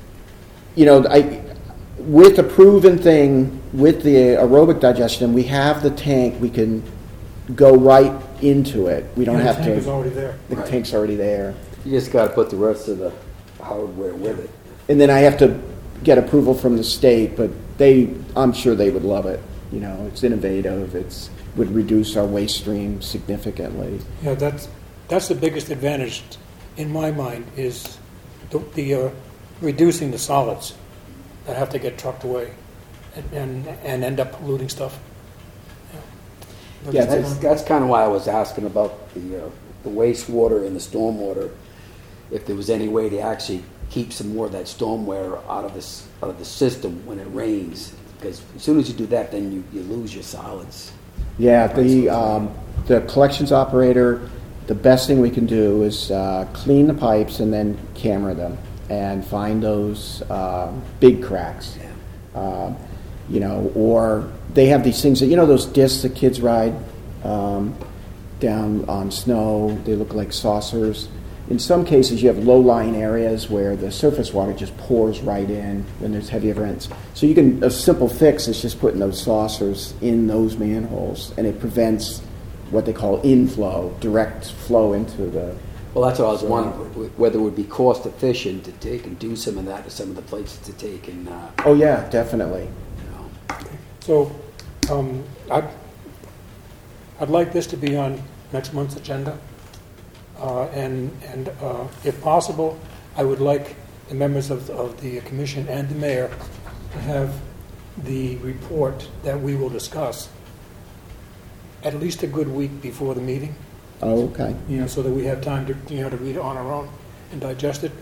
you know, I with a proven thing with the aerobic digestion, we have the tank. We can go right into it. We don't Yeah, have the tank is to. already there. The Right. tank's already there. You just got to put the rest of the hardware with it. And then I have to get approval from the state, but they, I'm sure they would love it. You know, it's innovative. It's would reduce our waste stream significantly. Yeah, that's, that's the biggest advantage in my mind is the, the uh, reducing the solids that have to get trucked away and, and, and end up polluting stuff. Yeah, Yeah, That's- That's, that's kind of why I was asking about the, uh, the wastewater and the stormwater. If there was any way to actually keep some more of that stormwater out of this out of the system when it rains, because as soon as you do that, then you, you lose your solids. Yeah, the um, the collections operator, the best thing we can do is uh, clean the pipes and then camera them and find those uh, big cracks. Uh, you know, or they have these things that, you know, those discs that kids ride um, down on snow. They look like saucers. In some cases, you have low-lying areas where the surface water just pours right in when there's heavy events. So you can, a simple fix is just putting those saucers in those manholes, and it prevents what they call inflow, direct flow into the... Well, that's what I was So- wondering, wh- whether it would be cost efficient to take and do some of that at some of the places to take and, uh, Oh, yeah, definitely. you know. So, um, I'd, I'd like this to be on next month's agenda. Uh, and and uh, if possible, I would like the members of, of the commission and the mayor to have the report that we will discuss at least a good week before the meeting, Oh, okay. you know, so that we have time to, you know, to read it on our own and digest it.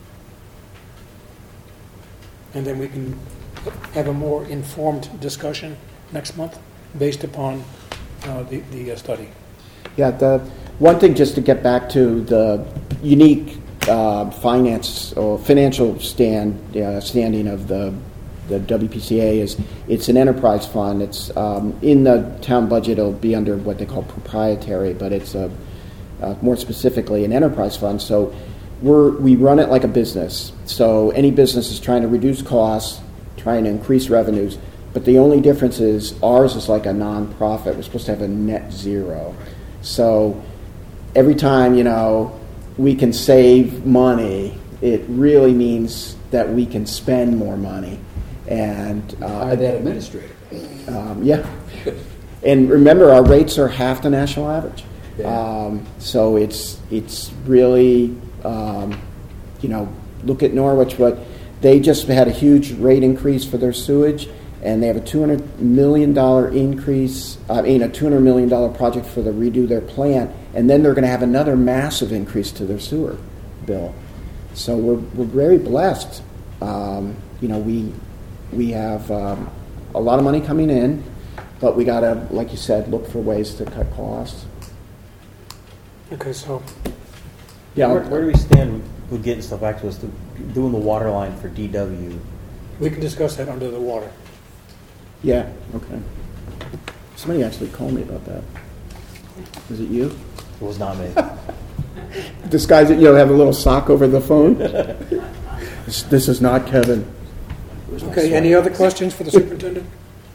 And then we can have a more informed discussion next month based upon uh, the, the uh, study. Yeah, the one thing just to get back to the unique uh, finance or financial stand uh, standing of the the W P C A is it's an enterprise fund. It's um, in the town budget. It'll be under what they call proprietary, but it's a uh, more specifically an enterprise fund. So we're we run it like a business. So any business is trying to reduce costs, trying to increase revenues. But the only difference is ours is like a nonprofit. We're supposed to have a net zero. So every time, you know, we can save money, it really means that we can spend more money. And uh, Hire that administrator. um, yeah. And remember, our rates are half the national average. Yeah. Um, so it's it's really, um, you know, look at Norwich, but they just had a huge rate increase for their sewage, and they have a two hundred million dollars increase, I mean, a two hundred million dollars project for the redo their plant, and then they're going to have another massive increase to their sewer bill. So we're we're very blessed. Um, you know, we we have um, a lot of money coming in, but we got to, like you said, look for ways to cut costs. Okay, so Yeah, Where, where do we stand with, with getting stuff back to us, doing the water line for D W? we can discuss that under the water. yeah, okay. Somebody actually called me about that. Was it you? It was not me. Disguise it, you know, have a little sock over the phone. this, this is not Kevin. Okay, any other questions for the superintendent?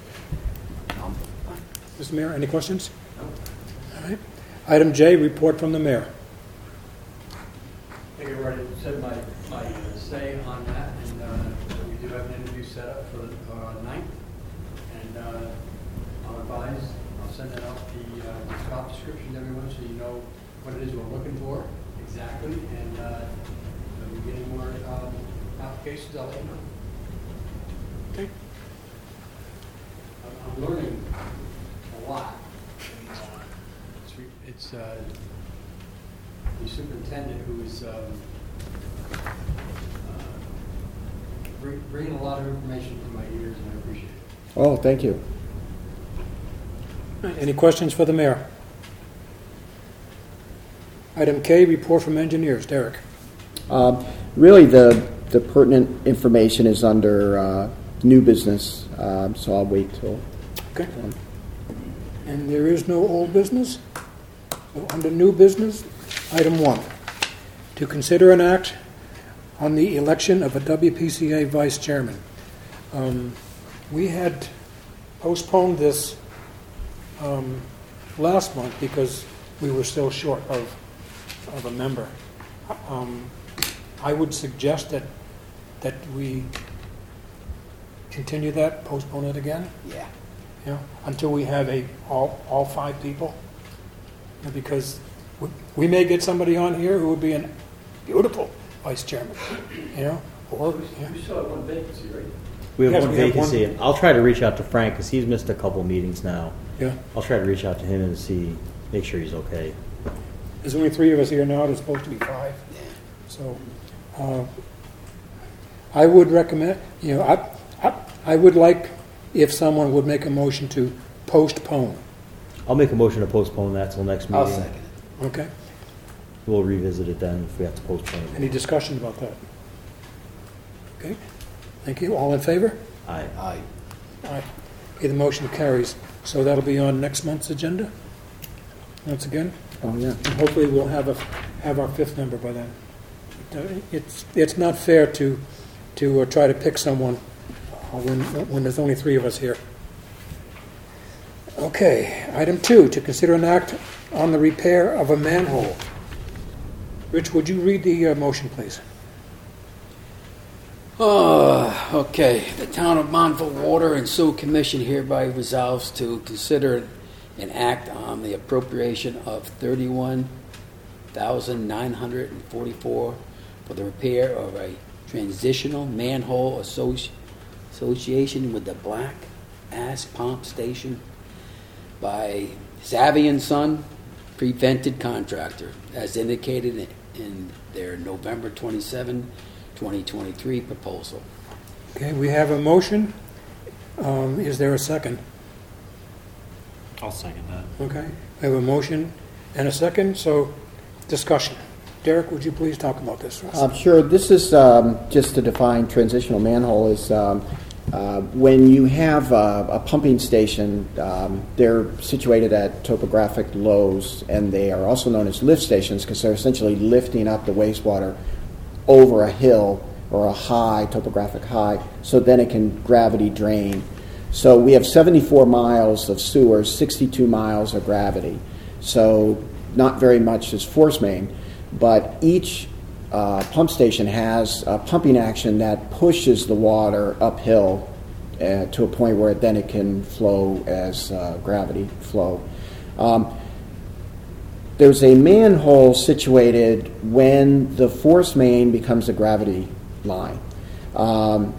Mister Mayor, any questions? All right. Item J, report from the mayor. I think I already said my, my uh, say on that, and uh, we do have an interview set up for the uh, ninth, and uh, I'll advise, I'll send that out, the uh, job description to everyone, so you know what it is we're looking for exactly, and uh, if we get any more um, applications, I'll let you know. Okay. I'm, I'm learning a lot. And, uh, it's, re- it's uh, the superintendent who is um, uh, bring, bringing a lot of information to my ears, and I appreciate it. Oh, thank you. All right, any questions for the mayor? Item K, report from engineers. Derek. Um, really, the the pertinent information is under uh, new business, um, so I'll wait till. Okay. And there is no old business? So under new business, item one, to consider an act on the election of a W P C A vice chairman. Um, we had postponed this um, last month because we were still short of, of a member. Um, I would suggest that, that we continue that, postpone it again, Yeah. you know, until we have a, all, all five people. Because we- we may get somebody on here who would be a beautiful vice chairman, you know, or, yeah. We still have one vacancy, right? We have Yes, one we have one. vacancy. I'll try to reach out to Frank because he's missed a couple meetings now. Yeah. I'll try to reach out to him and see, make sure he's okay. There's only three of us here now, there's supposed to be five. So, uh, I would recommend, you know, I, I, I would like if someone would make a motion to postpone, I'll make a motion to postpone that till next meeting. I'll second it. okay? We'll revisit it then if we have to postpone it. Any discussion about that? Okay, thank you. All in favor? Aye. Aye. Aye. Okay, the motion carries. So that'll be on next month's agenda, once again. Oh, yeah. And hopefully we'll have a, have our fifth member by then. But, uh, It's, it's not fair to, to uh, try to pick someone uh, when, when there's only three of us here. Okay, item two, to consider an act on the repair of a manhole. Rich, would you read the uh, motion, please? Oh, okay. The Town of Montville Water and Sewer Commission hereby resolves to consider an act on the appropriation of thirty-one thousand nine hundred forty-four for the repair of a transitional manhole associ- association with the Black Ass Pump Station by Savvy and Son, prevented contractor, as indicated in, in their November twenty-seventh, twenty twenty-three proposal. Okay, we have a motion. Um, Is there a second? I'll second that. Okay, we have a motion and a second, so discussion. Derek, would you please talk about this for us? Uh, sure. This is um, just to define transitional manhole is um, uh, when you have uh, a pumping station, um, they're situated at topographic lows, and they are also known as lift stations because they're essentially lifting up the wastewater over a hill or a high, topographic high, so then it can gravity drain. So we have seventy-four miles of sewers, sixty-two miles of gravity. So not very much is force main, but each uh, pump station has a pumping action that pushes the water uphill uh, to a point where then it can flow as uh, gravity flow. Um, there's a manhole situated when the force main becomes a gravity line. Um,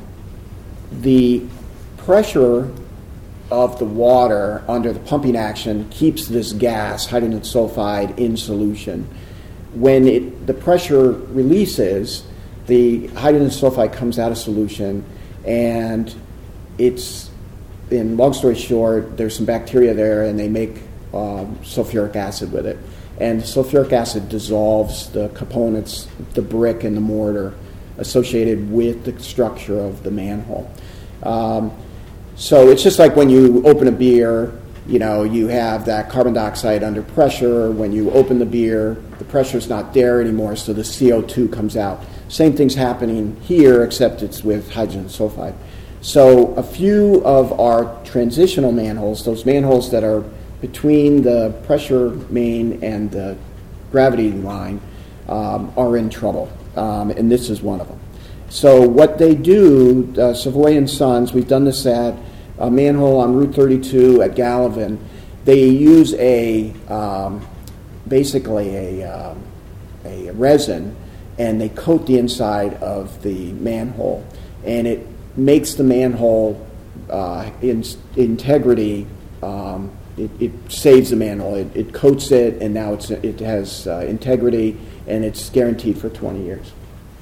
the pressure of the water under the pumping action keeps this gas, hydrogen sulfide, in solution. When it, the pressure releases, the hydrogen sulfide comes out of solution, and it's, in long story short, there's some bacteria there, and they make um, sulfuric acid with it. And sulfuric acid dissolves the components, the brick and the mortar, associated with the structure of the manhole. Um, so it's just like when you open a beer, you know, you have that carbon dioxide under pressure. When you open the beer, the pressure's not there anymore, so the C O two comes out. Same thing's happening here, except it's with hydrogen sulfide. So a few of our transitional manholes, those manholes that are between the pressure main and the gravity line, um, are in trouble, um, and this is one of them. So what they do, uh, Savoy and Sons, we've done this at a manhole on Route thirty-two at Gallivan. They use a um, basically a, um, a resin, and they coat the inside of the manhole, and it makes the manhole uh, in integrity. Um, it, it saves the manhole. It, it coats it, and now it's it has uh, integrity, and it's guaranteed for twenty years.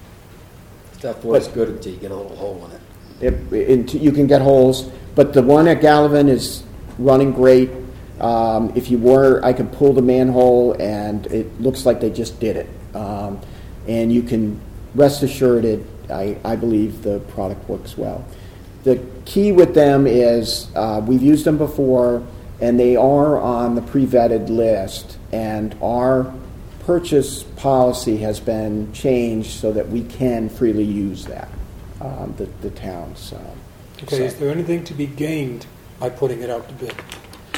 Stuff works good until you get a little hole in it. It, it, you can get holes, but the one at Gallivan is running great. Um, if you were, I could pull the manhole, and it looks like they just did it. Um, and you can rest assured it. I, I believe the product works well. The key with them is uh, we've used them before, and they are on the pre-vetted list, and our purchase policy has been changed so that we can freely use that, um, the, the town's. Uh, Okay, is there anything to be gained by putting it out to bid?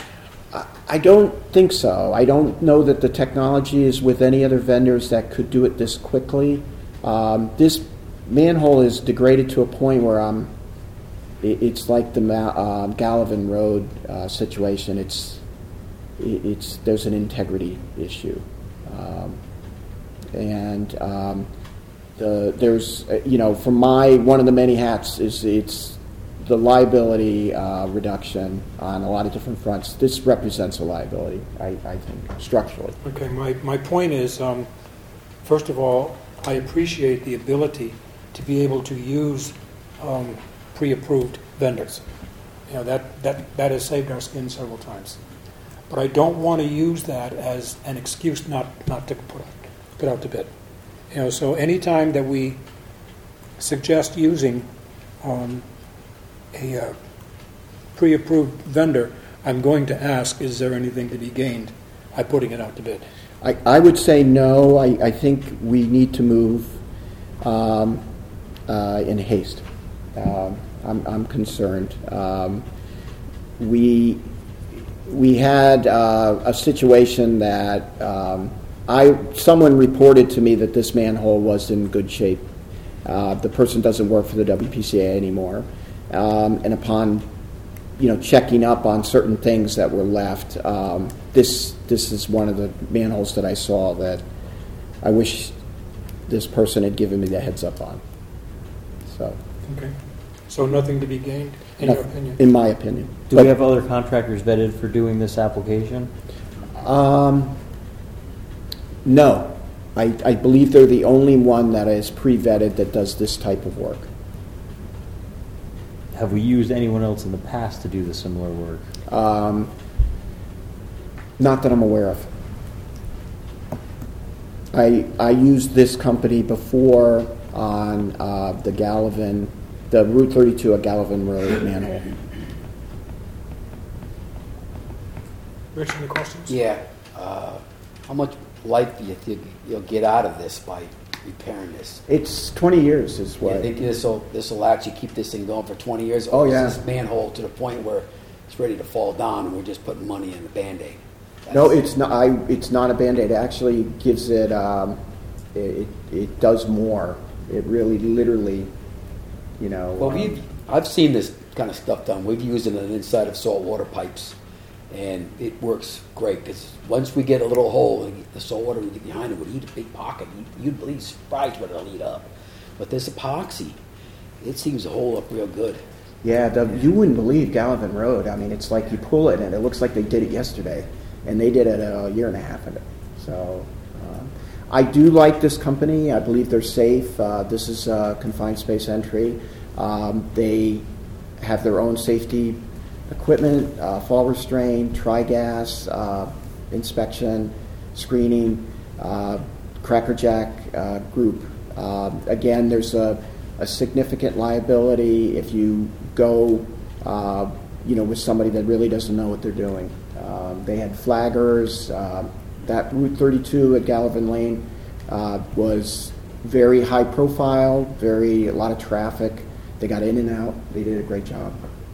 I- I don't think so. I don't know that the technology is with any other vendors that could do it this quickly. Um, this manhole is degraded to a point where I'm. It, it's like the Ma- uh, Gallivan Road uh, situation. It's it, it's there's an integrity issue, um, and um, the there's uh, you know from my one of the many hats is it's. The liability uh, reduction on a lot of different fronts. This represents a liability, I, I think, structurally. Okay, my, my point is, um, first of all, I appreciate the ability to be able to use um, pre-approved vendors. You know, that, that, that has saved our skin several times. But I don't want to use that as an excuse not, not to put, put out the bid. You know, so anytime that we suggest using um, a uh, pre-approved vendor, I'm going to ask, is there anything to be gained by putting it out to bid? I, I would say no. I, I think we need to move um, uh, in haste. Um, I'm, I'm concerned. Um, we we had uh, a situation that um, I someone reported to me that this manhole was in good shape. Uh, the person doesn't work for the W P C A anymore. Um, and upon, you know, checking up on certain things that were left, um, this this is one of the manholes that I saw that I wish this person had given me the heads up on. So, Okay. So nothing to be gained, in no- your opinion? in my opinion. Do we have other contractors vetted for doing this application? Um, no, I, I believe they're the only one that is pre-vetted that does this type of work. Have we used anyone else in the past to do the similar work? Um, not that I'm aware of. I I used this company before on uh, the Gallivan, the Route thirty-two at Gallivan Road manhole. Rich, any questions? Yeah. Uh, how much life do you think you'll get out of this by repairing this? It's twenty years is You what. think this will this will actually keep this thing going for twenty years? Oh, Or is yeah. this manhole to the point where it's ready to fall down and we're just putting money in a Band-Aid? No, it's not. I. It's not a Band-Aid. It actually gives it. Um, it, it does more. It really, literally, you know. Well, um, we've I've seen this kind of stuff done. We've used it on the inside of saltwater pipes, and it works great because once we get a little hole, and the salt water we get behind it would eat a big pocket. You'd, you'd be surprised what it'll eat up. But this epoxy, it seems to hold up real good. Yeah, the, you wouldn't believe Gallivan Road. I mean, it's like you pull it and it looks like they did it yesterday, and they did it a year and a half ago. So, um, I do like this company. I believe they're safe. Uh, this is uh, confined space entry. Um, they have their own safety equipment, uh, fall restraint, tri-gas, uh, inspection, screening, uh, crackerjack uh, group. Uh, again, there's a, a significant liability if you go, uh, you know, with somebody that really doesn't know what they're doing. Um, they had flaggers. Uh, that Route thirty-two at Gallivan Lane uh, was very high profile, very a lot of traffic. They got in and out. They did a great job.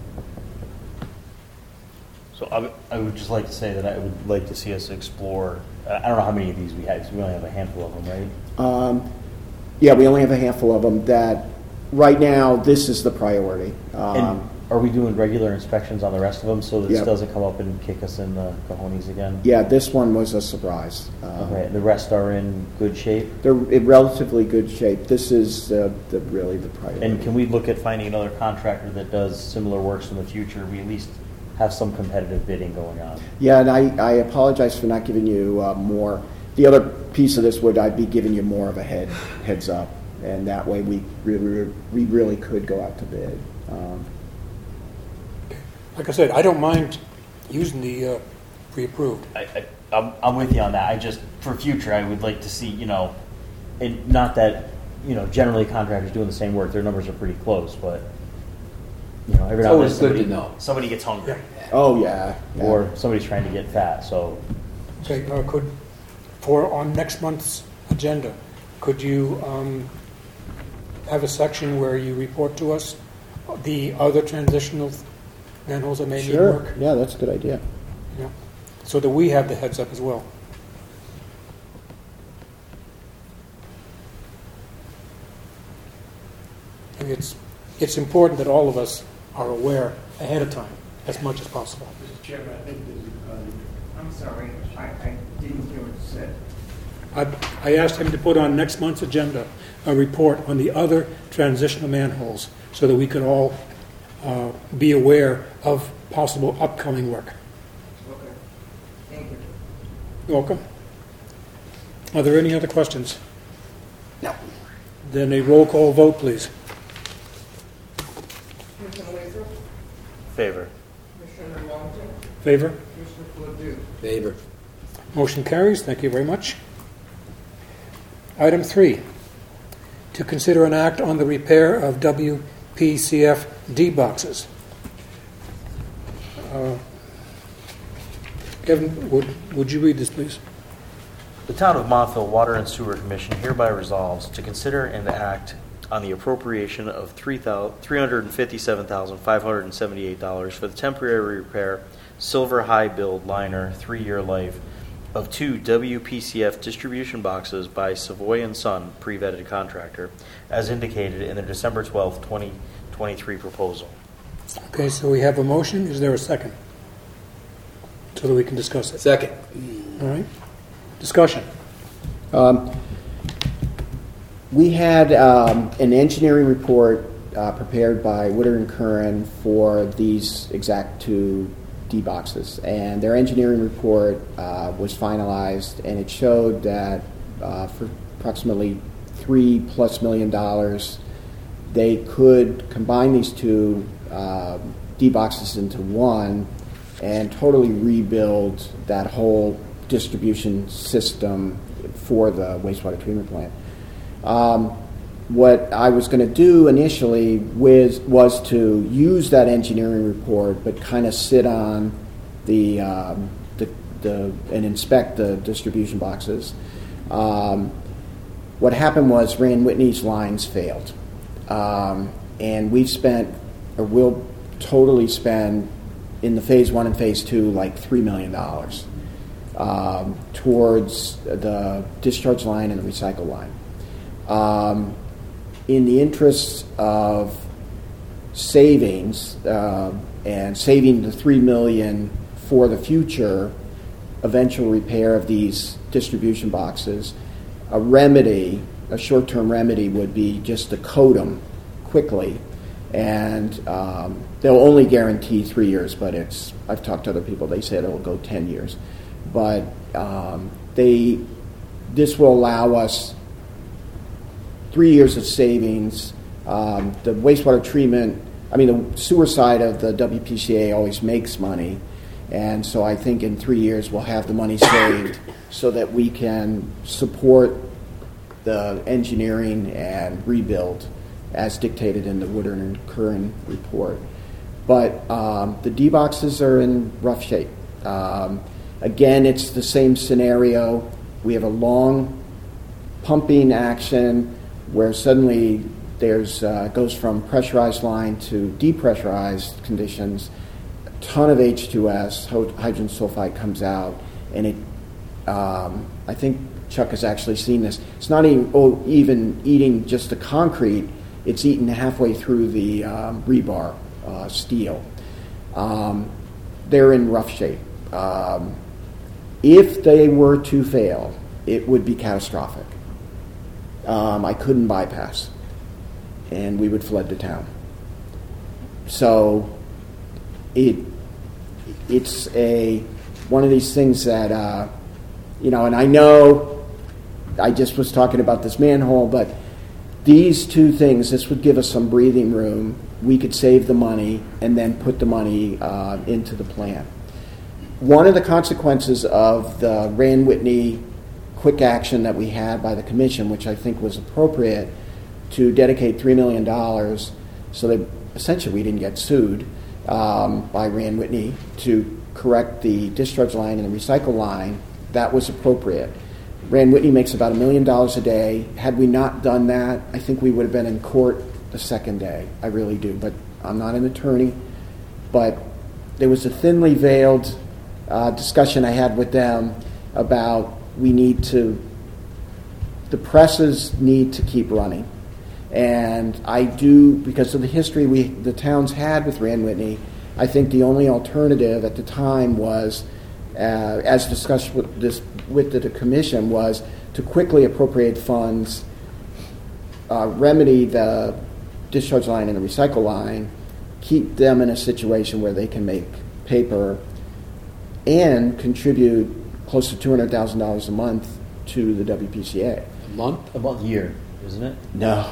So I would- I would just like to say that I would like to see us explore, uh, I don't know how many of these we have, because we only have a handful of them, right? Um, yeah, we only have a handful of them. That right now, this is the priority. Um, And are we doing regular inspections on the rest of them so this Yep. doesn't come up and kick us in the cojones again? yeah, this one was a surprise. Um, Okay, the rest are in good shape? They're in relatively good shape. This is uh, the really the priority. And can we look at finding another contractor that does similar works in the future? We at least have some competitive bidding going on. Yeah, and I, I apologize for not giving you uh, more. The other piece of this would I'd be giving you more of a head heads up, and that way we really we really could go out to bid. Um, Like I said, I don't mind using the uh, pre-approved. I, I, I'm, I'm with you on that. I just, for future, I would like to see, you know, and not that, you know, generally contractors doing the same work, their numbers are pretty close, but, you know, every It's now and then always good somebody, to know. somebody gets hungry, oh yeah, yeah. or somebody's trying to get fat, so. Okay, uh, could, for on next month's agenda, could you um, have a section where you report to us the other transitional manholes that may need Sure. work? Yeah, that's a good idea. Yeah. so that we have the heads up as well. And it's, it's important that all of us are aware ahead of time as much as possible. Mister Chairman, I think there's, uh, I'm sorry, I, I didn't hear what you said. I, I asked him to put on next month's agenda a report on the other transitional manholes so that we could all uh, be aware of possible upcoming work. Okay. Thank you. You're welcome. Are there any other questions? No. Then a roll call vote, please. Commissioner Latham, Favor. Commissioner Wallington, Favor? Commissioner Ledoux. Favor. Motion carries. Thank you very much. Item three, to consider an act on the repair of W P C F D boxes. Uh, Kevin, would, would you read this, please? The Town of Montville Water and Sewer Commission hereby resolves to consider and act on the appropriation of three hundred fifty-seven thousand five hundred seventy-eight dollars for the temporary repair silver high build liner three-year life of two W P C F distribution boxes by Savoy and Son, pre-vetted contractor, as indicated in the December twelfth, twenty twenty-three proposal. Okay, so we have a motion. Is there a second? So that we can discuss it. Second. All right. Discussion. Um, we had um, an engineering report uh, prepared by Woodard and Curran for these exact two D boxes, and their engineering report uh, was finalized, and it showed that uh, for approximately three plus million dollars, they could combine these two uh, D boxes into one and totally rebuild that whole distribution system for the wastewater treatment plant. Um, what I was going to do initially was, was to use that engineering report, but kind of sit on the, um, the, the and inspect the distribution boxes. Um, what happened was Rand Whitney's lines failed, um, and we've spent, or will totally spend, in the phase one and phase two, like three million dollars. Um, towards the discharge line and the recycle line. Um, in the interest of savings uh, and saving the three million dollars for the future eventual repair of these distribution boxes, a remedy, a short-term remedy would be just to coat them quickly, and um, they'll only guarantee three years, but it's, I've talked to other people, they said it'll go ten years. But um, they, this will allow us three years of savings. Um, the wastewater treatment, I mean, the sewer side of the W P C A always makes money, and so I think in three years we'll have the money saved so that we can support the engineering and rebuild as dictated in the Woodard and Curran report. But um, the D boxes are in rough shape. Um, Again, it's the same scenario. We have a long pumping action where suddenly there's uh, goes from pressurized line to depressurized conditions. A ton of H two S, hydrogen sulfide, comes out, and it. Um, I think Chuck has actually seen this. It's not even, oh, even eating just the concrete. It's eaten halfway through the um, rebar uh, steel. Um, they're in rough shape. Um, If they were to fail, it would be catastrophic. Um, I couldn't bypass, and we would flood the town. So it it's a one of these things that uh, you know, and I know I just was talking about this manhole, but these two things, this would give us some breathing room. We could save the money and then put the money uh, into the plan. One of the consequences of the Rand Whitney quick action that we had by the commission, which I think was appropriate, to dedicate three million dollars so that essentially we didn't get sued um, by Rand Whitney to correct the discharge line and the recycle line, that was appropriate. Rand Whitney makes about a million dollars a day. Had we not done that, I think we would have been in court the second day. I really do. But I'm not an attorney. But there was a thinly veiled uh, discussion I had with them about we need to, the presses need to keep running. And I do, because of the history we the towns had with Rand Whitney, I think the only alternative at the time was, uh, as discussed with, this, with the, the commission, was to quickly appropriate funds, uh, remedy the discharge line and the recycle line, keep them in a situation where they can make paper and contribute close to two hundred thousand dollars a month to the W P C A. A month? A month, year, isn't it? No.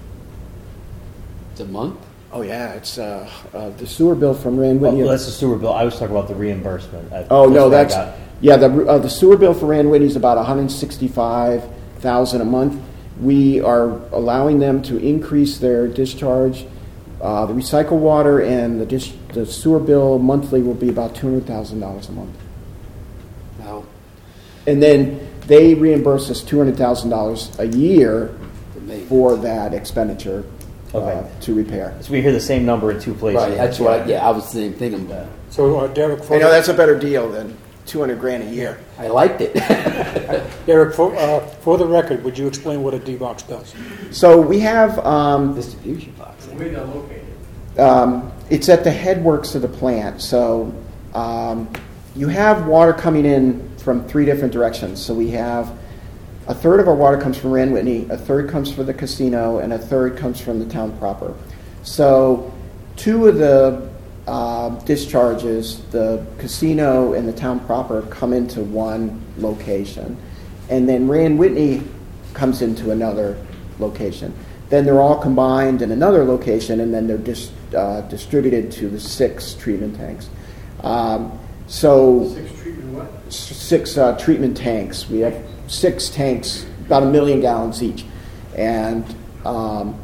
It's a month? Oh, yeah, it's uh, uh, the sewer bill from Rand Whitney. Well, that's the sewer bill. I was talking about the reimbursement. I- Oh, no, what I that's, got. yeah, the uh, the sewer bill for Rand Whitney is about one hundred sixty-five thousand dollars a month. We are allowing them to increase their discharge. Uh, the recycle water and the, dis- the sewer bill monthly will be about two hundred thousand dollars a month. No. And then they reimburse us two hundred thousand dollars a year For me. for that expenditure uh, Okay. to repair. So we hear the same number in two places. Right, that's what, I- yeah, I was thinking, thinking Yeah. So, uh, Derek, for I know that's a better deal than two hundred grand a year. I liked it. Derek, for, uh, for the record, would you explain what a D-box does? So we have, um, Distribution box. Where they're located. um, it's at the headworks of the plant. So um, you have water coming in from three different directions. So we have a third of our water comes from Rand Whitney, a third comes from the casino, and a third comes from the town proper. So two of the uh, discharges, the casino and the town proper, come into one location. And then Rand Whitney comes into another location. Then they're all combined in another location, and then they're dis- uh, distributed to the six treatment tanks. Um, so Six treatment what? s- six uh, treatment tanks. We have six tanks, about a million gallons each. And um,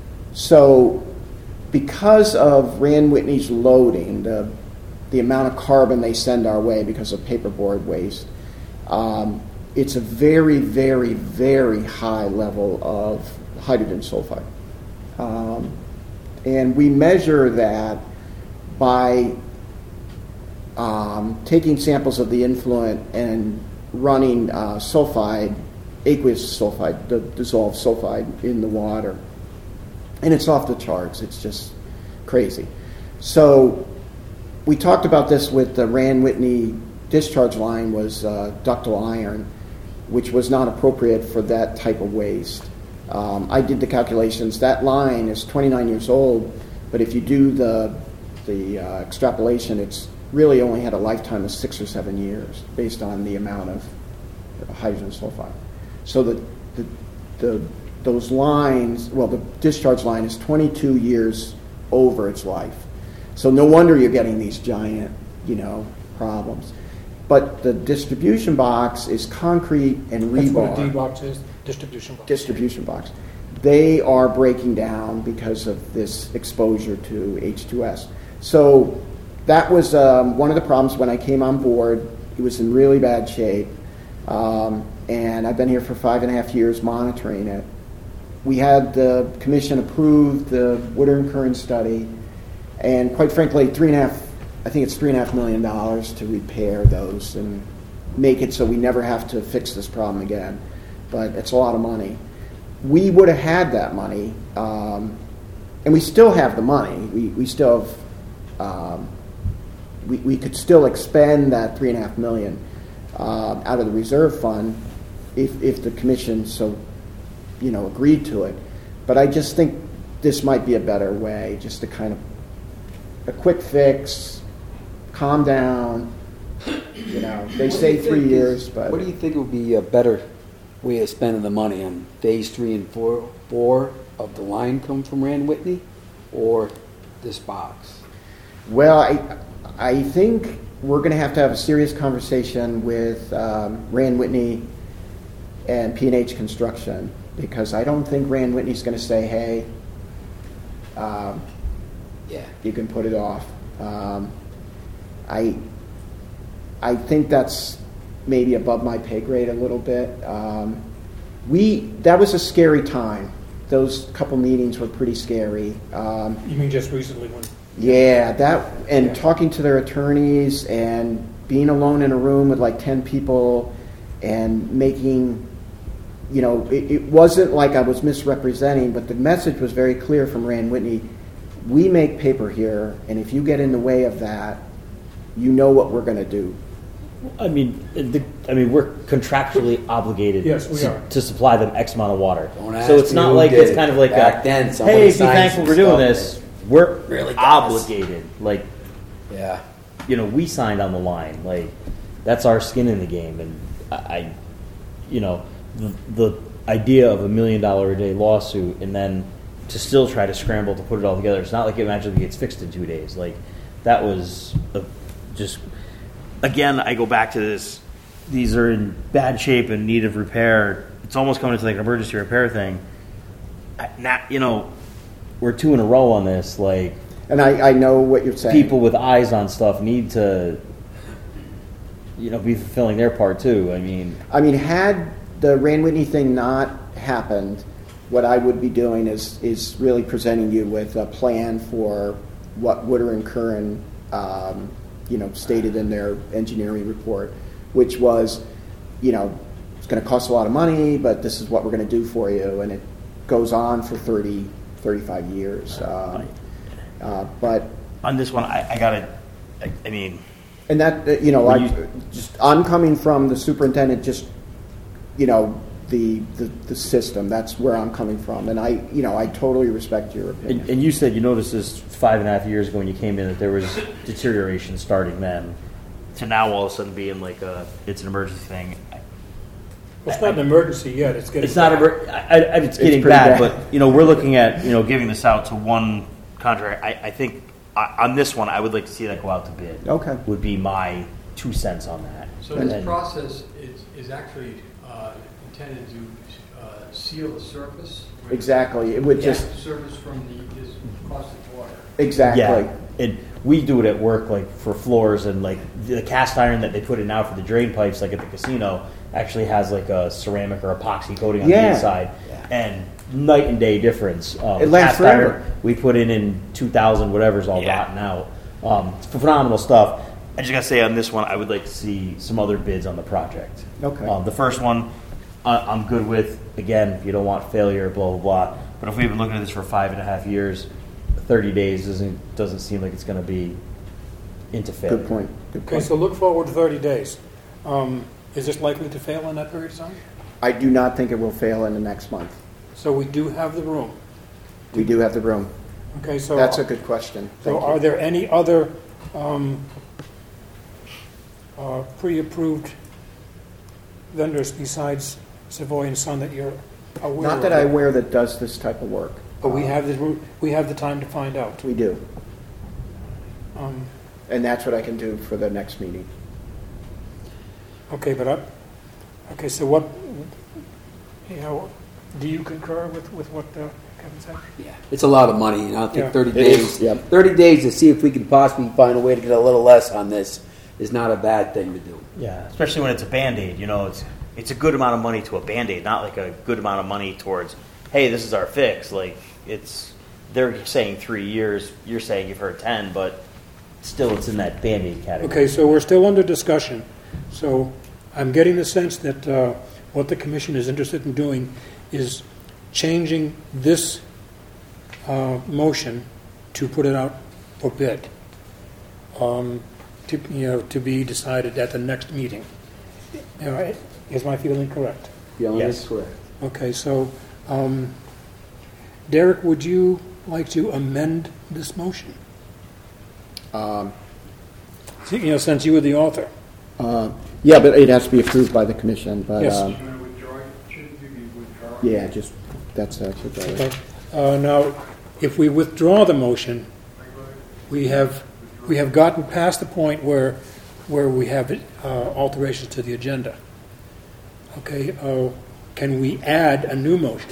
so because of Rand Whitney's loading, the, the amount of carbon they send our way because of paperboard waste, um, it's a very, very, very high level of hydrogen sulfide. Um, and we measure that by um, taking samples of the influent and running uh, sulfide, aqueous sulfide, the dissolved sulfide in the water. And it's off the charts. It's just crazy. So we talked about this with the Rand Whitney discharge line was uh, ductile iron, which was not appropriate for that type of waste. Um, I did the calculations. That line is twenty-nine years old, but if you do the the uh, extrapolation, it's really only had a lifetime of six or seven years based on the amount of hydrogen sulfide. So the, the, the those lines, well, the discharge line is twenty-two years over its life. So no wonder you're getting these giant, you know, problems. But the distribution box is concrete and That's rebar. what a D-box is, distribution box. Distribution box. They are breaking down because of this exposure to H two S. So that was um, one of the problems when I came on board. It was in really bad shape. Um, and I've been here for five and a half years monitoring it. We had the commission approve the Woodard and Kern study, and quite frankly, three and a half, I think it's three and a half million dollars to repair those and make it so we never have to fix this problem again. But it's a lot of money. We would have had that money, um, and we still have the money. We, we still have, um, we, we could still expend that three and a half million uh, out of the reserve fund if, if the commission so, you know, agreed to it. But I just think this might be a better way, just to kind of a quick fix, calm down. You know, they What do say you three think years, is- but What do you think would be a better way of spending the money on phase three and four, four of the line come from Rand Whitney, or this box? well, I I think we're going to have to have a serious conversation with um, Rand Whitney and P and H Construction, because I don't think Rand Whitney's going to say, hey, um, Yeah. you can put it off. Um, I I think that's maybe above my pay grade a little bit. Um, we that was a scary time. Those couple meetings were pretty scary. Um, You mean just recently when? yeah, that and Yeah. talking to their attorneys and being alone in a room with like ten people and making, you know, it, it wasn't like I was misrepresenting, but the message was very clear from Rand Whitney. We make paper here, and if you get in the way of that, you know what we're going to do. I mean, the, I mean, we're contractually obligated Yes, we to, are. to supply them X amount of water. Don't ask So it's me not who like did it's it. kind of like Back a, then, somebody hey, be signed thankful some we're doing stuff this. We're really got us. obligated. Like, Yeah. you know, we signed on the line. Like, that's our skin in the game. And I, I you know, the, the idea of a million dollar a day lawsuit and then to still try to scramble to put it all together. It's not like it magically gets fixed in two days. Like, that was a, just, again, I go back to this. These are in bad shape and need of repair. It's almost coming to like an emergency repair thing. I, not, you know, we're two in a row on this. Like, And I, I know what you're saying. people with eyes on stuff need to, you know, be fulfilling their part too. I mean, I mean, had the Rand Whitney thing not happened, what I would be doing is is really presenting you with a plan for what Woodard and Curran, um, you know, stated in their engineering report, which was, you know, it's going to cost a lot of money, but this is what we're going to do for you, and it goes on for thirty, thirty-five years. Um, uh, but on this one, I, I gotta, I, I mean, And that, uh, you know, When I you- just I'm coming from the superintendent, just you know, the, the the system. That's where I'm coming from, and I, you know, I totally respect your opinion. and, and you said you noticed this five and a half years ago when you came in that there was deterioration starting then to now all of a sudden being like a, it's an emergency thing. Well, it's not an emergency yet. It's getting. It's not, bad. a, I, I, it's getting pretty bad, bad. but you know, we're looking at, you know, giving this out to one contract. I, I think uh, on this one, I would like to see that go out to bid. Okay. Would be my two cents on that. So And this then- process is, is actually uh, intended to uh, seal the surface? right? Exactly. It would Yeah, just the surface from the, this caustic water. exactly. Yeah, and we do it at work, like for floors and like the cast iron that they put in now for the drain pipes, like at the casino, actually has like a ceramic or epoxy coating on Yeah. the inside, and night and day difference. Um, It lasts cast iron forever. we put in in two thousand, whatever's all Yeah. rotten out. Um, it's phenomenal stuff. I just gotta say on this one, I would like to see some other bids on the project. Okay. Um, the first one, I, I'm good with. Again, you don't want failure, blah blah blah. But if we've been looking at this for five and a half years, thirty days doesn't doesn't seem like it's going to be into failure. Good point. Good Okay, point. so look forward to thirty days. Um, is this likely to fail in that period of time? I do not think it will fail in the next month. So we do have the room. We do have the room. Okay, so That's a good question. So Thank are you. there any other um, uh, pre-approved vendors besides Savoy and Son that you're aware of? Not that I'm aware that does this type of work. But we have the, ro- we have the time to find out. We do, Um, and that's what I can do for the next meeting. Okay, but I, okay, so what, you know, do you concur with, with what uh, Kevin said? Yeah, it's a lot of money, and I think Yeah. thirty It is, days. yep. Thirty days to see if we can possibly find a way to get a little less on this is not a bad thing to do. Yeah, especially when it's a Band-Aid. You know, it's it's a good amount of money to a Band-Aid, not like a good amount of money towards, hey, this is our fix. Like, it's, they're saying three years, you're saying you've heard ten, but still it's in that Band-Aid category. Okay, so we're still under discussion. So I'm getting the sense that uh, what the commission is interested in doing is changing this uh, motion to put it out for bid, um, to, you know, to be decided at the next meeting. All right, is my feeling correct? Feeling Yes. is correct. Okay, so um, Derek, would you like to amend this motion? Um, See, you know, since you were the author. uh, yeah, but it has to be approved by the commission. But Yes. um, You want to withdraw it? Shouldn't you be withdrawing? yeah, just that's that's what that is. Okay. Uh, now, if we withdraw the motion, we have we have gotten past the point where where we have uh, alterations to the agenda. Okay, uh, can we add a new motion?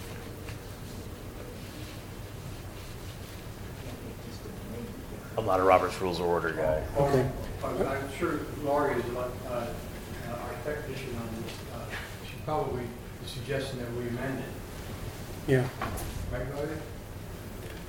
I'm not a Robert's Rules of Order guy. Okay. I'm I'm sure Laurie is uh, uh, our technician on this. Uh, She probably is suggesting that we amend it. Yeah. Right, Laurie?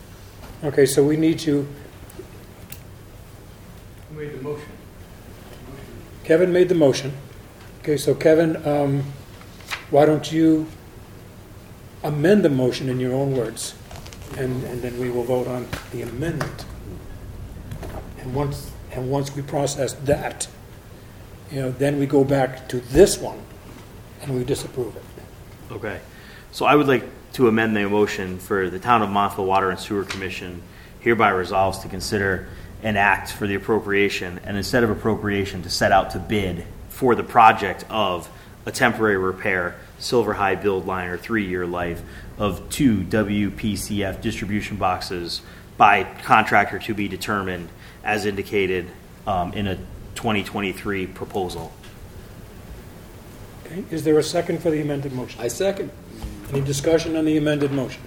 Okay, so we need to. Who made the motion? Kevin made the motion. Okay, so Kevin, um, why don't you amend the motion in your own words? And, and then we will vote on the amendment. And once, and once we process that, you know, then we go back to this one and we disapprove it. Okay. So I would like to amend the motion for the Town of Montville Water and Sewer Commission hereby resolves to consider an act for the appropriation, and instead of appropriation, to set out to bid for the project of a temporary repair, Silver High build liner, three-year life, of two W P C F distribution boxes by contractor to be determined as indicated um, in a twenty twenty-three proposal. Okay, is there a second for the amended motion? I second. Any discussion on the amended motion?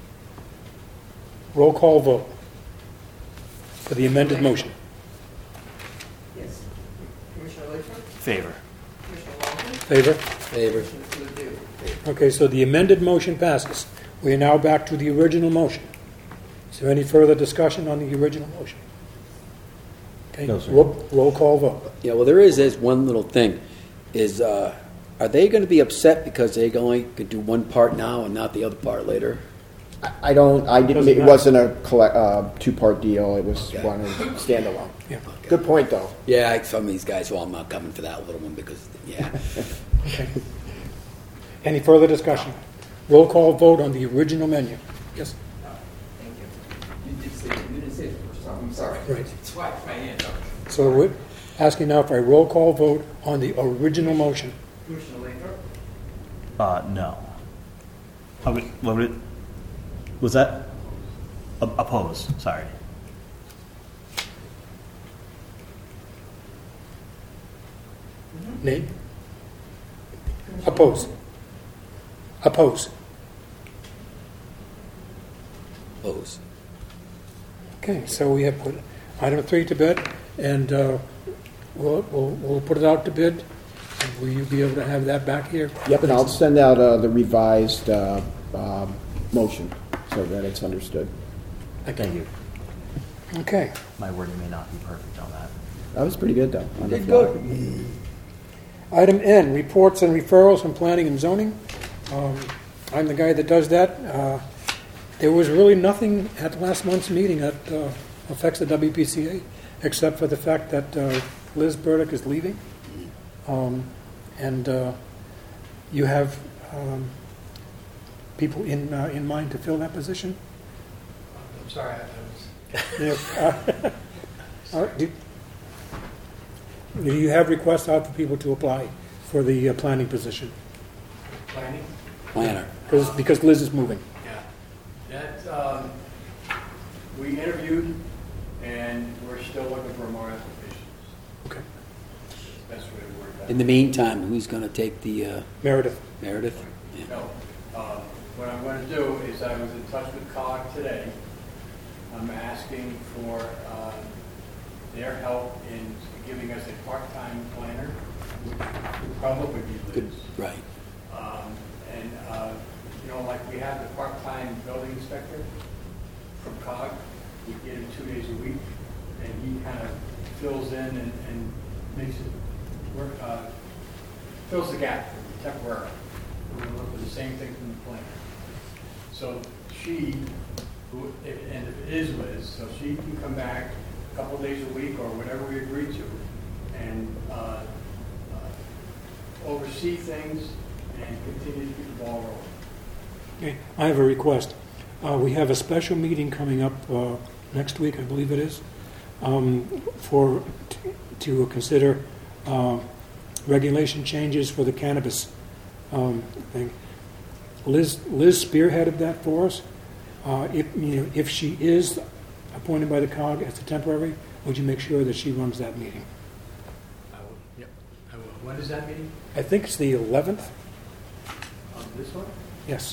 Roll call vote for the amended motion. Yes. Commissioner Latham? Favor. Commissioner Longton? Favor? Favor. Commissioner Cloutier? Okay, so the amended motion passes. We are now back to the original motion. Is there any further discussion on the original motion? Okay, No, sir. Roll, roll call vote. Yeah, well, there is, is one little thing, is, uh, are they going to be upset because they only could do one part now and not the other part later? I- I don't, I didn't, Doesn't it matter. wasn't a collect, uh, two-part deal, it was Okay. one standalone. Yeah. Good point, though. Yeah, I- some of these guys, well, I'm not coming for that little one because, yeah. Okay. Any further discussion? Roll call vote on the original menu. Yes. Thank you. You did say, you didn't say it the first time, I'm sorry. Right. That's why my hand up. So we're asking now for a roll call vote on the original motion. Commissioner Latham? Uh, no. How would, what would it, was that? O- Oppose, sorry. Nate? Oppose. Oppose. Oppose. Okay, so we have put item three to bed, and uh, we'll, we'll, we'll put it out to bid. And will you be able to have that back here? Yep, and I'll send out uh, the revised uh, um, motion so that it's understood. Thank you. Okay. My wording may not be perfect on that. That was pretty good, though. on the Did fly. good. Item N, reports and referrals from planning and zoning. Um, I'm the guy that does that. Uh, There was really nothing at last month's meeting that uh, affects the W P C A, except for the fact that uh, Liz Burdick is leaving. Um, And uh, you have um, people in, uh, in mind to fill that position? I'm sorry, I was, Yes. Uh, all right, do do you have requests out for people to apply for the uh, planning position? planning. Planner. Because, because Liz is moving. Yeah. That, um, we interviewed, and we're still looking for more applications. Okay. That's the way to word that. In the meantime, who's going to take the uh, Meredith. Meredith? Yeah. No. Um, What I'm going to do is I was in touch with COG today. I'm asking for uh, their help in giving us a part-time planner, which would probably be Liz. Good. Right. Um, And, uh, you know, like we have the part-time building inspector from COG. We get him two days a week, and he kind of fills in and and makes it work, uh, fills the gap temporarily. We're going to look for the same thing from the planner. So she, who- if- and if it is Liz, so she can come back a couple days a week or whatever we agree to, and uh, uh, oversee things and continue to keep the ball rolling. Okay, I have a request. Uh, We have a special meeting coming up uh, next week, I believe it is, um, for, t- to consider uh, regulation changes for the cannabis um, thing. Liz Liz spearheaded that for us. Uh, If, you know, if she is appointed by the COG as a temporary, would you make sure that she runs that meeting? I will, yep, I will. When is that meeting? I think it's the eleventh? On this one? Yes.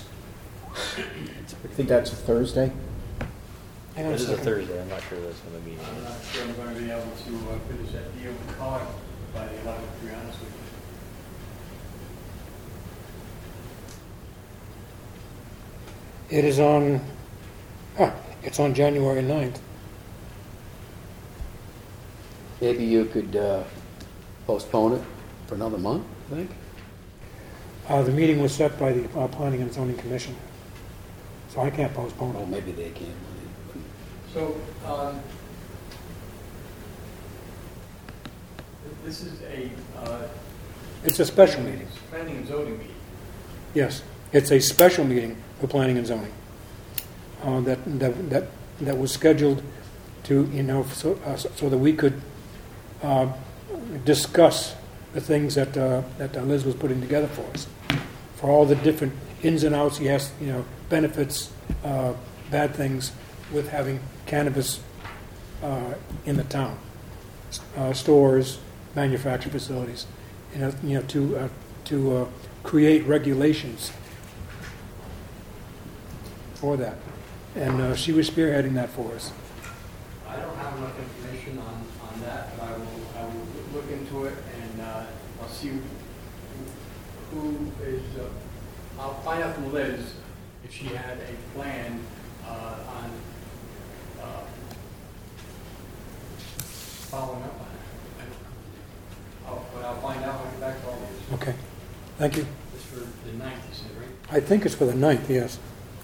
I think that's a Thursday. Hang on a This is a second. Thursday, I'm not sure that's when the meeting I'm is. not sure I'm going to be able to uh, finish that deal with COG by the eleventh, to be honest with you. It is on, ah, it's on January ninth. Maybe you could uh, postpone it for another month, I think. Uh, the meeting was set by the uh, Planning and Zoning Commission, so I can't postpone Well, it. maybe they can. So, um, this is a, uh, It's a special meeting. planning and zoning meeting. Yes, it's a special meeting for planning and zoning uh, that, that that that was scheduled to, you know, so, uh, so that we could uh, discuss the things that uh, that uh, Liz was putting together for us, for all the different ins and outs, yes, you know, benefits, uh, bad things with having cannabis uh, in the town, uh, stores, manufacturing facilities, you know, you know, to uh, to uh, create regulations for that, and uh, she was spearheading that for us. I don't have enough information on, on that, but I will, I will look into it and uh, I'll see who is, uh, I'll find out from Liz if she had a plan uh, on uh, following up on it. I'll, but I'll find out when I get back to all these. Okay, thank you. It's for the ninth, you said, right? I think it's for the ninth, yes.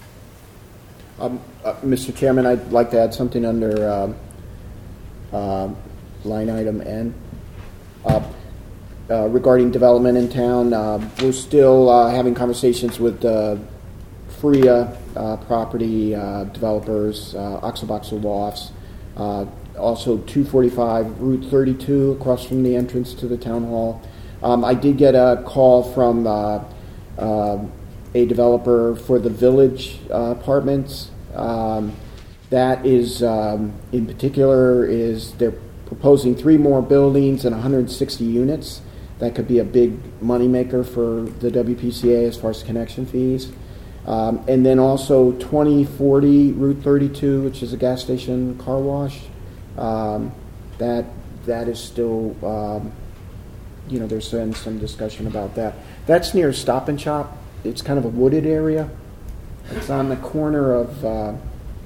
Um, uh, Mister Chairman, I'd like to add something under um, uh, line item N. Uh, uh, regarding development in town, uh, we're still uh, having conversations with uh, FRIA uh, property uh, developers, uh, Oxaboxo Lofts, uh, also two forty-five Route thirty-two across from the entrance to the town hall. Um, I did get a call from uh, uh, a developer for the Village uh, apartments. Um, that is, um, in particular, is they're proposing three more buildings and one hundred sixty units. That could be a big moneymaker for the W P C A as far as connection fees. Um, and then also twenty forty Route thirty-two, which is a gas station car wash. Um, that that is still, um, you know, there's been some discussion about that. That's near Stop and Shop. It's kind of a wooded area. It's on the corner of, uh,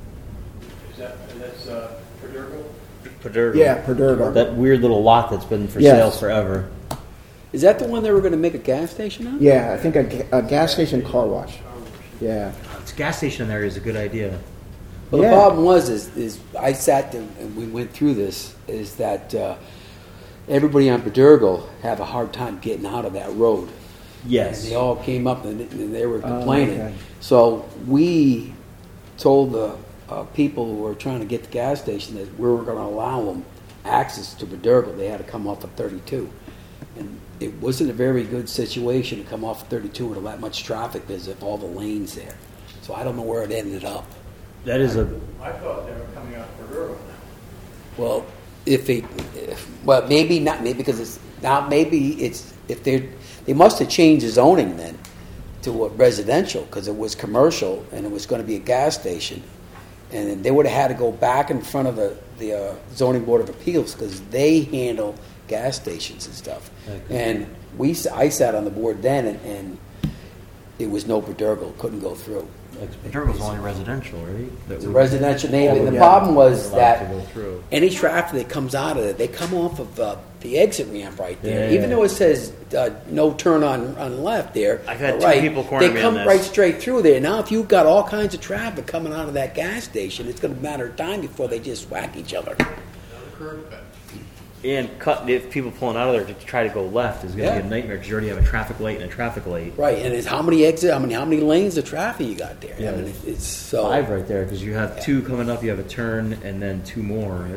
Is that, that's uh, Perdergo? Padergo. yeah, Perdergo. That weird little lot that's been for Yes. sale forever. Is that the one they were going to make a gas station on? Yeah, I think a, ga- a gas station car wash. Yeah. This gas station in there is a good idea. Well, Yeah. the problem was, is, is I sat there and we went through this, is that uh, everybody on Padergo have a hard time getting out of that road. Yes. And they all came up and and they were Oh, complaining. okay. So we told the uh, people who were trying to get the gas station that we were going to allow them access to Padergo. They had to come off of thirty-two. And it wasn't a very good situation to come off of thirty-two with that much traffic because of all the lanes there. So I don't know where it ended up. That is a. I thought they were coming out of Perdergo now. Well, if they, if, well, maybe not, maybe because it's now, maybe it's, if they, they must have changed the zoning then to a residential because it was commercial and it was going to be a gas station. And then they would have had to go back in front of the, the uh, zoning board of appeals because they handle gas stations and stuff. Okay. And we, s- I sat on the board then and, and it was no Padergo, couldn't go through. Padergo's only residential, right? That It's a would- residential neighborhood. And the yeah. problem was allowed that to go through. any traffic that comes out of it, they come off of uh, the exit ramp right there. Yeah. Even though it says uh, no turn on on left there, I've had but two right, people corner they me come on this. right straight through there. Now, if you've got all kinds of traffic coming out of that gas station, it's going to matter of time before they just whack each other. Another curb cut. And cut if people pulling out of there to try to go left is going to Yeah. be a nightmare because you already have a traffic light and a traffic light. Right, and it's how many exit, how many how many lanes of traffic you got there? Yeah. I mean, it, it's so Five right there because you have Yeah. two coming up, you have a turn, and then two more.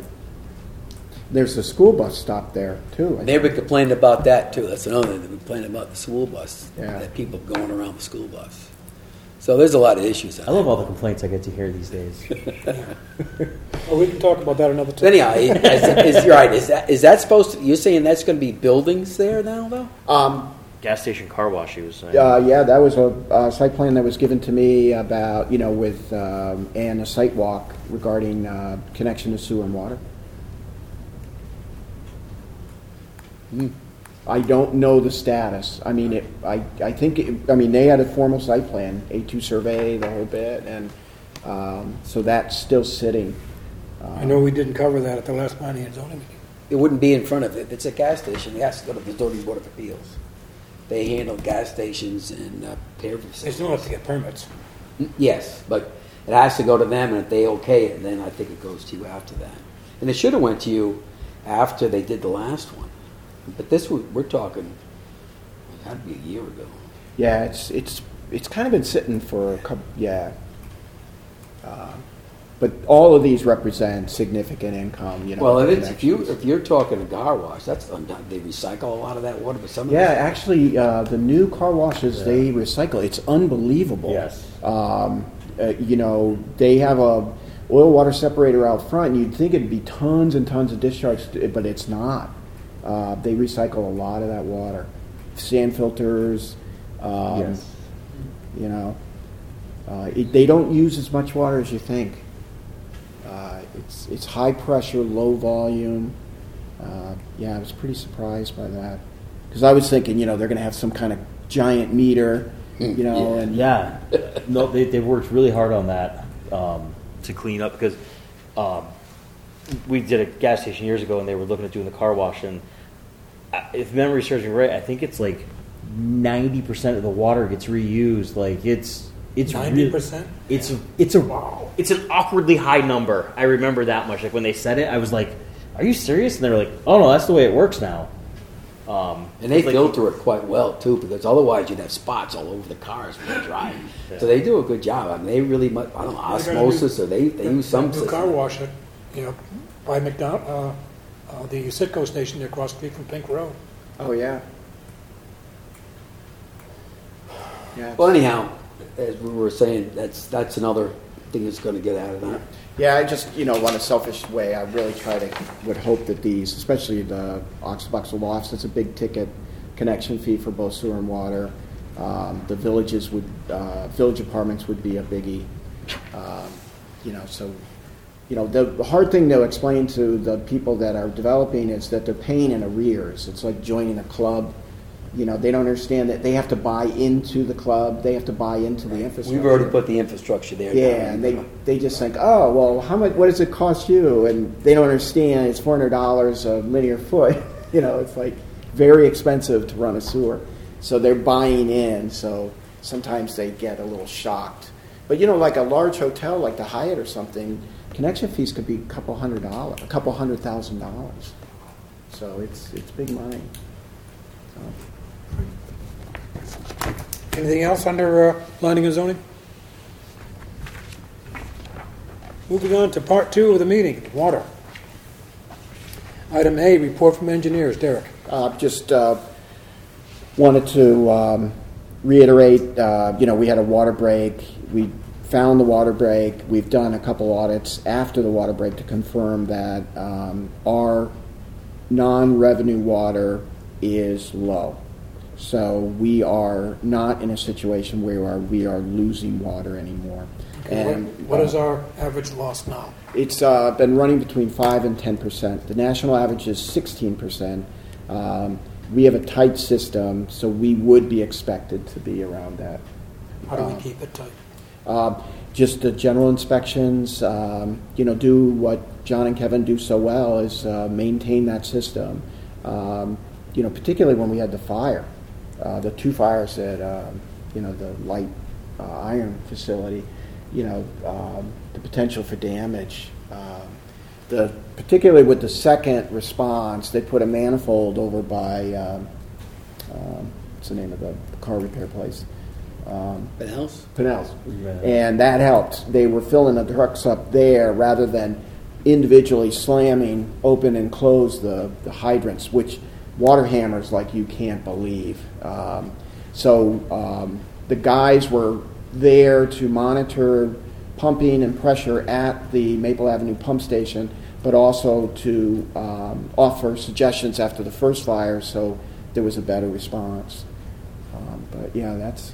There's a school bus stop there, too. I They think. were complaining about that too. That's another thing. They were complaining about the school bus. Yeah. That people going around the school bus. So there's a lot of issues. I love all the complaints I get to hear these days. Well, we can talk about that another So time. anyhow, is, is, you're right. Is that is that supposed to? You're saying that's going to be buildings there now, though? Um, Gas station car wash, he was saying. uh, yeah, that was a uh, site plan that was given to me about, you know, with, um, and a site walk regarding uh, connection to sewer and water. I don't know the status. I mean, it, I, I think, it, I mean, they had a formal site plan, A two survey, the whole bit, and um, so that's still sitting. I know we didn't cover that at the last planning and zoning meeting. it wouldn't be in front of it. If it's a gas station, it has to go to the zoning board of appeals. They handle gas stations and uh, repair They facilities. still have to get permits. Yes, but it has to go to them, and if they okay it, then I think it goes to you after that. And it should have went to you after they did the last one. But this one, we're talking, it had to be a year ago. Yeah, it's it's it's kind of been sitting for a couple. Yeah, uh, but all of these represent significant income. You know. Well, if, it's, if you connections. if you're talking a car wash, that's undone. They recycle a lot of that water, but some of Yeah, it- actually, uh, the new car washes Yeah. they recycle. It's unbelievable. Yes. Um, uh, you know, they have a oil water separator out front, and you'd think it'd be tons and tons of discharge, but it's not. Uh, they recycle a lot of that water. Sand filters. Um, Yes. You know, uh, it, they don't use as much water as you think. Uh, it's it's high pressure, low volume. Uh, yeah, I was pretty surprised by that because I was thinking, you know, they're going to have some kind of giant meter, you know, Yeah. and Yeah, no, they they worked really hard on that um, to clean up because um, we did a gas station years ago and they were looking at doing the car wash, and I- if memory serves me right, I think it's like ninety percent of the water gets reused. Like it's it's Ninety really- percent. It's it's a Wow. it's an awkwardly high number. I remember that much. Like when they said it, I was like, "Are you serious?" And they were like, "Oh no, that's the way it works now." Um, And they it's like- filter it quite well too, because otherwise you'd have spots all over the cars when they drive. So they do a good job. I mean, they really, mu- I don't know, They're gonna osmosis, or they, they use some New system. car wash at, you know, by McDonald, uh, uh, the Citgo station across the street from Pink Road. oh yeah, yeah. Well, anyhow, as we were saying, that's that's another thing that's going to get out of that. Yeah, I just, you know, in a selfish way, I really try to, would hope that these, especially the Oxbox Lofts, it's a big ticket connection fee for both sewer and water. Um, the villages would, uh, village apartments would be a biggie. Um, you know, so, you know, the, the hard thing to explain to the people that are developing is that they're paying in arrears. It's like joining a club. You know, they don't understand that they have to buy into the club. They have to buy into the infrastructure. We've already put the infrastructure there. Yeah, now. and they they just think, oh, well, how much? What does it cost you? And they don't understand it's four hundred dollars a linear foot. You know, it's like very expensive to run a sewer. So they're buying in. So sometimes they get a little shocked. But you know, like a large hotel, like the Hyatt or something, connection fees could be a couple hundred dollars, a couple hundred thousand dollars. So it's it's big money. So. Anything else under uh, planning and zoning? Moving on to part two of the meeting, water. Item A, report from engineers. Derek. Uh, just uh, wanted to um, reiterate, uh, you know, we had a water break. We found the water break. We've done a couple audits after the water break to confirm that um, our non-revenue water is low. So we are not in a situation where we are, we are losing water anymore. Okay, And what, what uh, is our average loss now? It's uh, been running between five and ten percent. The national average is sixteen percent. Um, we have a tight system, so we would be expected to be around that. How do Uh, we keep it tight? Uh, just the general inspections, um, you know, do what John and Kevin do so well is uh, maintain that system. Um, you know, particularly when we had the fire, uh, the two fires at, um, you know, the light uh, iron facility. You know, um, the potential for damage. Um, the particularly with the second response, they put a manifold over by um, um, what's the name of the, the car repair place? Um, The house? Pinellas. Yeah. And that helped. They were filling the trucks up there rather than individually slamming open and close the, the hydrants, which water hammers like you can't believe. Um, so um, the guys were there to monitor pumping and pressure at the Maple Avenue pump station, but also to um, offer suggestions after the first fire so there was a better response. Um, but yeah, that's...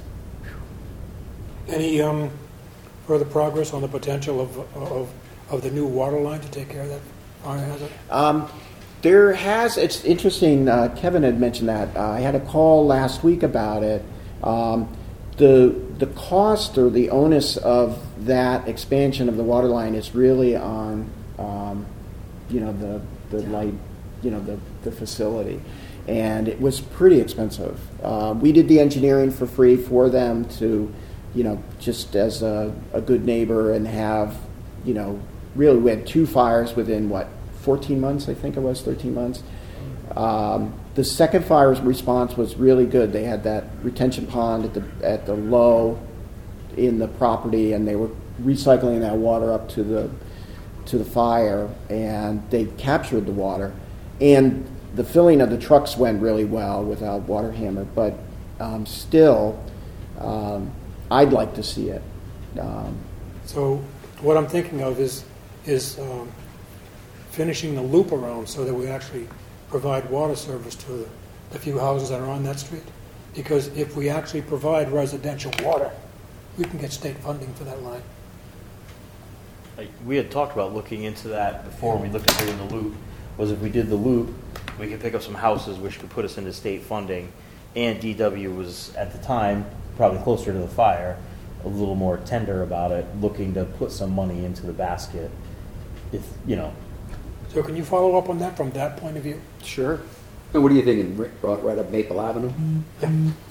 Any um, further progress on the potential of, of of the new water line to take care of that fire hazard? Um, there has, it's interesting, uh, Kevin had mentioned that. Uh, I had a call last week about it. Um, the the cost or the onus of that expansion of the water line is really on, um, you know, the, the light you know, the, the facility. And it was pretty expensive. Uh, we did the engineering for free for them to, you know, just as a, a good neighbor and have, you know, really we had two fires within, what, fourteen months, I think it was, thirteen months. Um, the second fire's response was really good. They had that retention pond at the at the low in the property, and they were recycling that water up to the to the fire, and they captured the water. And the filling of the trucks went really well without water hammer, but um, still, um, I'd like to see it. Um, So what I'm thinking of is is um, finishing the loop around so that we actually provide water service to the, the few houses that are on that street. Because if we actually provide residential water, we can get state funding for that line. Like, we had talked about looking into that before we looked at doing the loop, was if we did the loop, we could pick up some houses which could put us into state funding, and D W was, at the time, probably closer to the fire, a little more tender about it, looking to put some money into the basket. If, you know, So can you follow up on that from that point of view? sure. And what are you thinking, right, right up Maple Avenue? Yeah.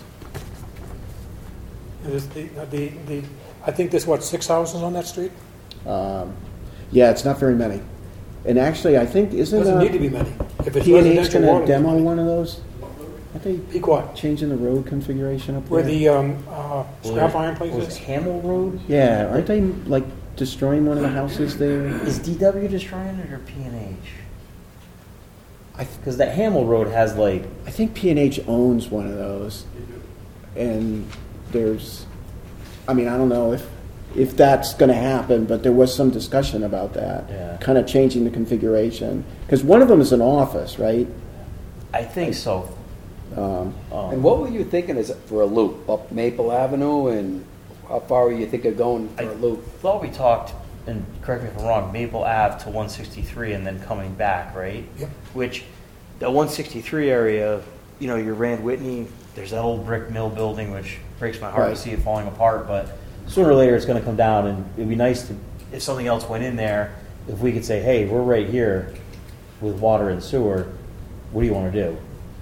It is the, the, the, I think there's, what, six houses on that street? Um, yeah, it's not very many. And actually, I think, isn't Doesn't uh, need to be many. If it's P and H residential going water. to demo one of those? Are they Be quiet. changing the road configuration up there? Where the um, uh, scrap iron place was is? Hamel Road? Yeah, aren't they like destroying one of the houses there? Is D W destroying it or P and H? I, th- Because that Hamel Road has like, I think P and H owns one of those, and there's, I mean, I don't know if if that's going to happen, but there was some discussion about that, Yeah. kind of changing the configuration, because one of them is an office, right? I think so. Um, Um, And what were you thinking is for a loop? Up Maple Avenue, and how far were you thinking of going for I a loop? thought we talked, and correct me if I'm wrong, Maple Ave to one sixty-three and then coming back, right? Yep. Which, the one sixty-three area, you know, your Rand Whitney, there's that old brick mill building, which breaks my heart Right. to see it falling apart, but sooner or later it's going to come down, and it'd be nice to, if something else went in there, if we could say, hey, we're right here with water and sewer, what do you want to do?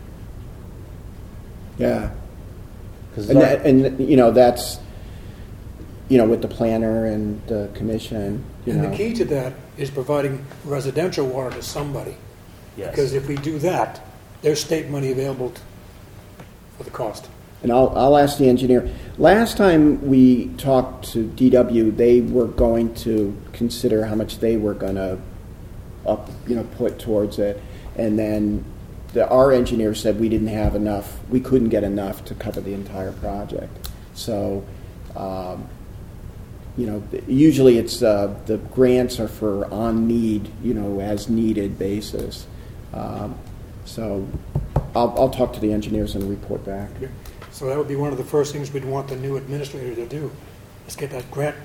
yeah, 'Cause and our- that, and you know that's, you know, with the planner and the commission, you And know. the key to that is providing residential water to somebody. yes. Because if we do that, there's state money available t- for the cost. And I'll, I'll ask the engineer. Last time we talked to D W, they were going to consider how much they were going to up, you know, put towards it. And then the, our engineer said we didn't have enough, we couldn't get enough to cover the entire project. So, um, you know, usually it's, uh, the grants are for on-need, you know, as-needed basis. Um, so I'll, I'll talk to the engineers and report back. So that would be one of the first things we'd want the new administrator to do, is get that grant.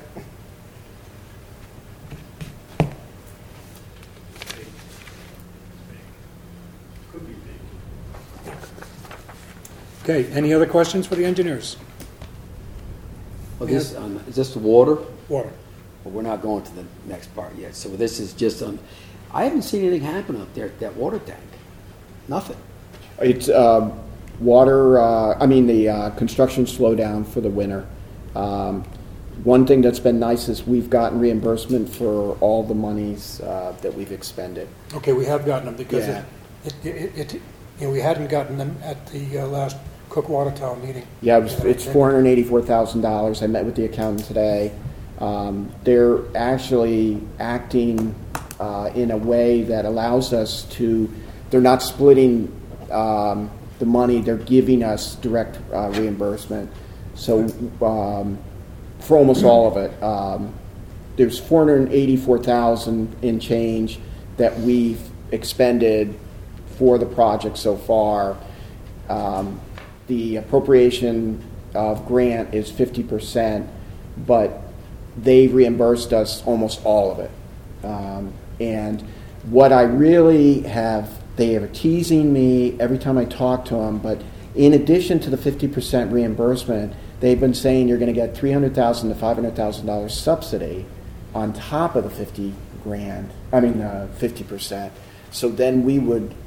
Could be big. Okay, any other questions for the engineers? Well, this, um, is this the water? Water. Well, we're not going to the next part yet. So this is just on, I haven't seen anything happen up there at that water tank. Nothing. It's um, water, uh, I mean, the uh, construction slowdown for the winter. Um, one thing that's been nice is we've gotten reimbursement for all the monies uh, that we've expended. Okay, we have gotten them because Yeah. it, it, it, it, you know, we hadn't gotten them at the uh, last Cook Watertown meeting. Yeah, it was, it's four hundred eighty-four thousand dollars. I met with the accountant today. Um, they're actually acting uh, in a way that allows us to, they're not splitting um, the money, they're giving us direct uh, reimbursement. So um, for almost all of it, um, there's four hundred eighty-four thousand dollars in change that we've expended for the project so far. Um, the appropriation of grant is fifty percent, but they reimbursed us almost all of it. Um, and what I really have, they are teasing me every time I talk to them, but in addition to the fifty percent reimbursement, they've been saying you're going to get three hundred thousand dollars to five hundred thousand dollars subsidy on top of the fifty grand, I mean, uh, fifty percent. So then we would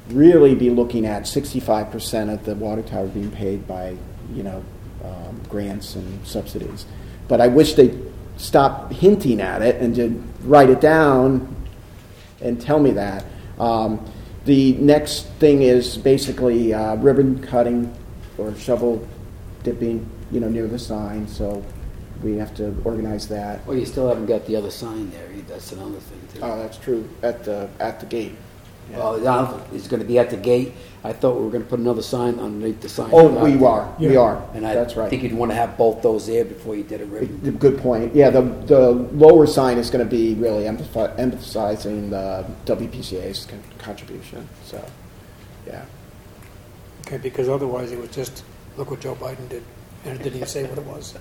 really be looking at sixty-five percent of the water tower being paid by, you know, um, grants and subsidies. But I wish they'd stop hinting at it and just write it down and tell me that. Um, the next thing is basically uh, ribbon cutting or shovel dipping, you know, near the sign. So we have to organize that. Well, you still haven't got the other sign there. That's another thing too. Oh, that's true. At the at the gate. Yeah. Well, now it's going to be at the gate. I thought we were going to put another sign underneath the sign. Oh, we are. We Yeah. are. And I that's right. think you'd want to have both those there before you did a ribbon. Good point. Yeah, the the lower sign is going to be really emph- emphasizing the W P C A's con- contribution. So, yeah. Okay, because otherwise it was just, look what Joe Biden did, and it didn't even say what it was.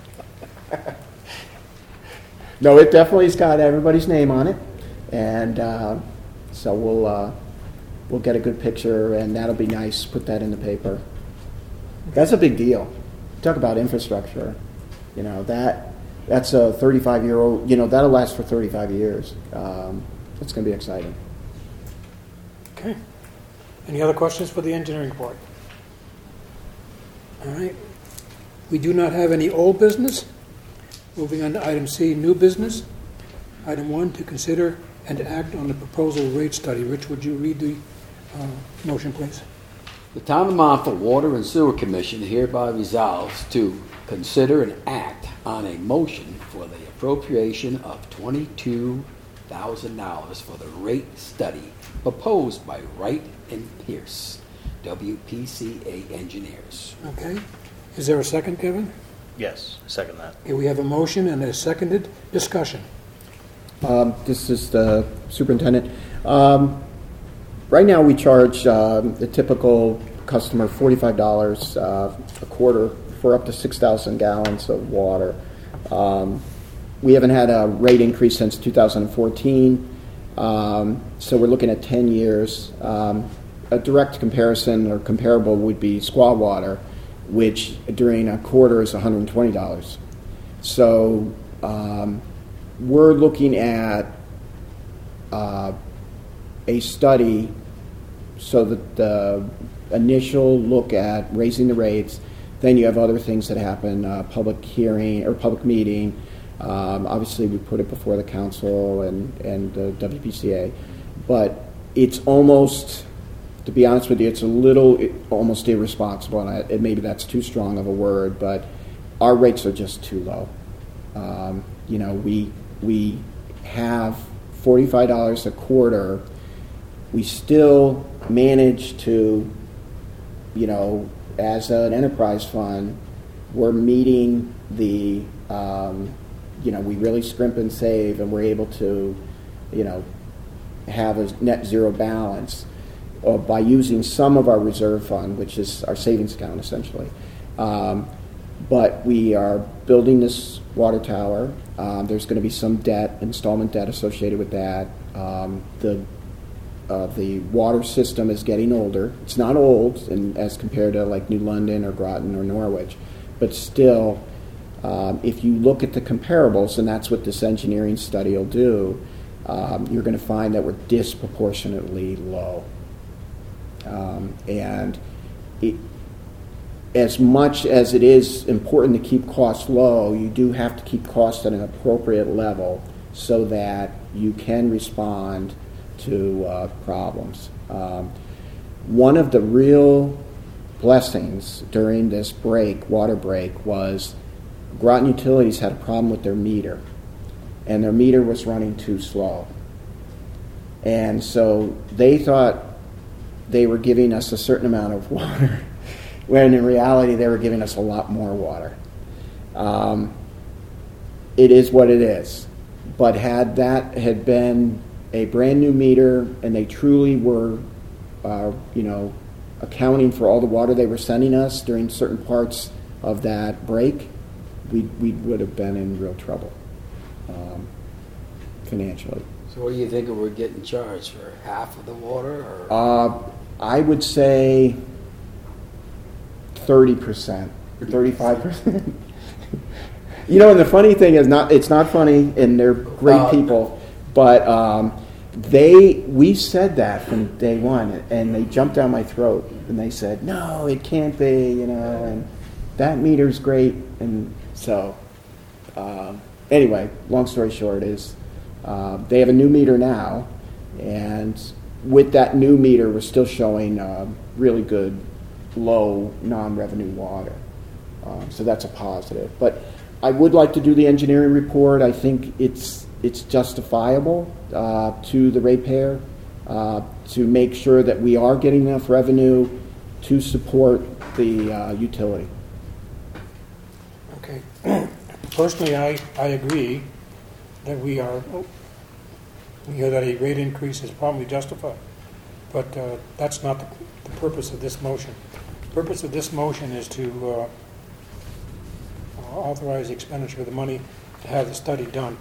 No, it definitely's got everybody's name on it, and uh, so we'll uh, we'll get a good picture, and that'll be nice. Put that in the paper. That's a big deal. Talk about infrastructure. You know that that's a thirty-five year old. You know that'll last for thirty-five years. Um, it's going to be exciting. Okay. Any other questions for the engineering report? All right. We do not have any old business. Moving on to item C, new business. Item one, to consider and act on the proposal rate study. Rich, would you read the uh, motion, please? The Town of Monmouth Water and Sewer Commission hereby resolves to consider and act on a motion for the appropriation of twenty-two thousand dollars for the rate study proposed by Wright and Pierce, W P C A engineers. Okay. Is there a second, Kevin? Yes, second that. Okay, we have a motion and a seconded discussion. Um, this is the superintendent. Um, right now, we charge um, the typical customer forty-five dollars uh, a quarter for up to six thousand gallons of water. Um, we haven't had a rate increase since two thousand fourteen, um, so we're looking at ten years. Um, a direct comparison or comparable would be Squaw Water, which during a quarter is one hundred twenty dollars. So um, we're looking at uh, a study so that the initial look at raising the rates, then you have other things that happen, uh, public hearing or public meeting. Um, obviously, we put it before the council and, and the W P C A. But it's almost, to be honest with you, it's a little it, almost irresponsible, and, I, and maybe that's too strong of a word, but our rates are just too low. Um, you know, we we have forty-five dollars a quarter. We still manage to, you know, as an enterprise fund, we're meeting the, um, you know, we really scrimp and save, and we're able to, you know, have a net zero balance uh, by using some of our reserve fund, which is our savings account essentially. Um, but we are building this water tower. Um, there's going to be some debt, installment debt associated with that. Um, the uh, the water system is getting older. It's not old in, as compared to like New London or Groton or Norwich, but still, um, if you look at the comparables, and that's what this engineering study will do, um, you're going to find that we're disproportionately low. Um, and it, as much as it is important to keep costs low, you do have to keep costs at an appropriate level so that you can respond to uh, problems. Um, one of the real blessings during this break, water break, was Groton Utilities had a problem with their meter, and their meter was running too slow. And so they thought they were giving us a certain amount of water, when in reality they were giving us a lot more water. Um, it is what it is. But had that had been a brand new meter and they truly were, uh, you know, accounting for all the water they were sending us during certain parts of that break, we we would have been in real trouble um, financially. So what do you think we're getting charged for? Half of the water? Or? Uh, I would say thirty percent, thirty-five percent. You know, and the funny thing is, not it's not funny, and they're great Uh, people, but um, they, we said that from day one, and they jumped down my throat, and they said, no, it can't be, you know, and that meter's great, and so, uh, anyway, long story short is, uh, they have a new meter now, and with that new meter, we're still showing uh, really good, low, non-revenue water. Um, so that's a positive. But I would like to do the engineering report. I think it's it's justifiable uh, to the ratepayer uh, to make sure that we are getting enough revenue to support the uh, utility. Okay. Personally, I, I agree that we are, you know, that a rate increase is probably justified. But uh, that's not the, the purpose of this motion. The purpose of this motion is to uh, authorize the expenditure of the money to have the study done.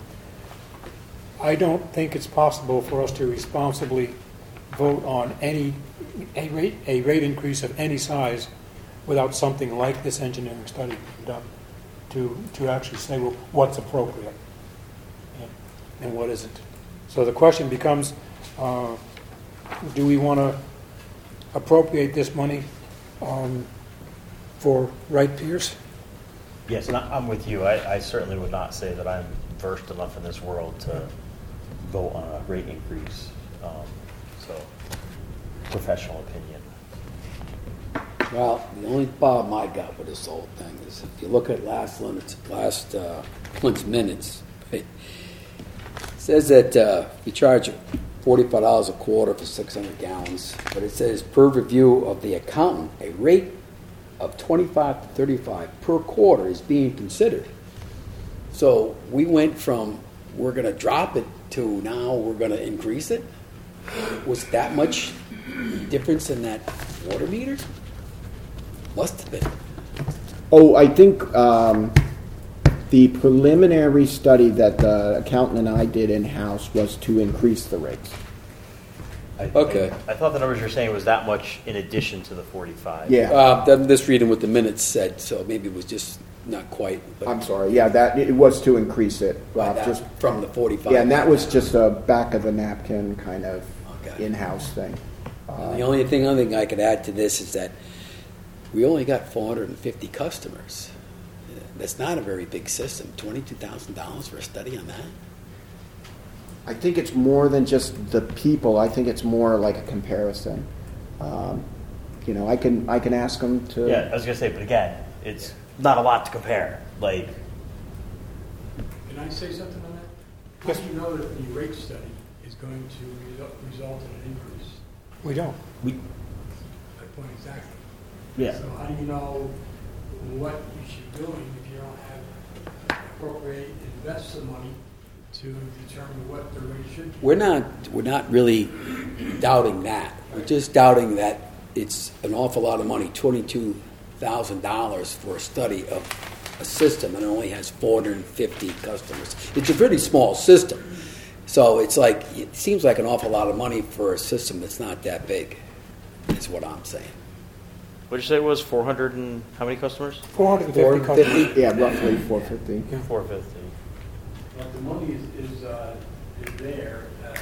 I don't think it's possible for us to responsibly vote on any a rate a rate increase of any size without something like this engineering study done to to actually say, well, what's appropriate and, and what isn't. So the question becomes, uh, do we want to appropriate this money um, for ratepayers? Yes, and I- I'm with you. I, I certainly would not say that I'm versed enough in this world to vote on a rate increase. Um, so, professional opinion. Well, the only problem I got with this whole thing is if you look at last limits, last uh, month's minutes, it says that uh, you charge forty-five dollars a quarter for six hundred gallons, but it says per review of the accountant, a rate of twenty-five to thirty-five per quarter is being considered. So we went from we're going to drop it to now we're going to increase it. Was that much difference in that water meter? Must have been. Oh, I think um, the preliminary study that the accountant and I did in-house was to increase the rates. I, Okay. I, I thought the numbers you're saying was that much in addition to the forty-five. Yeah. Uh, I'm just reading what the minutes said, so maybe it was just not quite. But I'm sorry. Yeah, that it was to increase it. by Uh, that- just from the forty-five. yeah, and that was just a back of the napkin kind of Okay. in-house thing. Uh, the only thing, other thing I could add to this is that we only got four hundred fifty customers. Uh, That's not a very big system. twenty-two thousand dollars for a study on that? I think it's more than just the people. I think it's more like a comparison. Um, you know, I can I can ask them to. Yeah, I was gonna say, but again, it's not a lot to compare. Like, Can I say something on that? How do you know that the rate study is going to resu- result in an increase? We don't. we, My point exactly. yeah. So how do you know what you should be doing if you don't have appropriate, invest the money to determine what the rate should be? We're not, we're not really doubting that. We're just doubting that it's an awful lot of money, twenty-two thousand dollars for a study of a system and it only has four hundred fifty customers. It's a pretty small system. So it's like, it seems like an awful lot of money for a system that's not that big, is what I'm saying. What did you say it was? Four hundred and how many customers? four hundred fifty customers. Yeah, roughly four fifty. Yeah. Four fifty. But the money is, is, uh, is there, uh,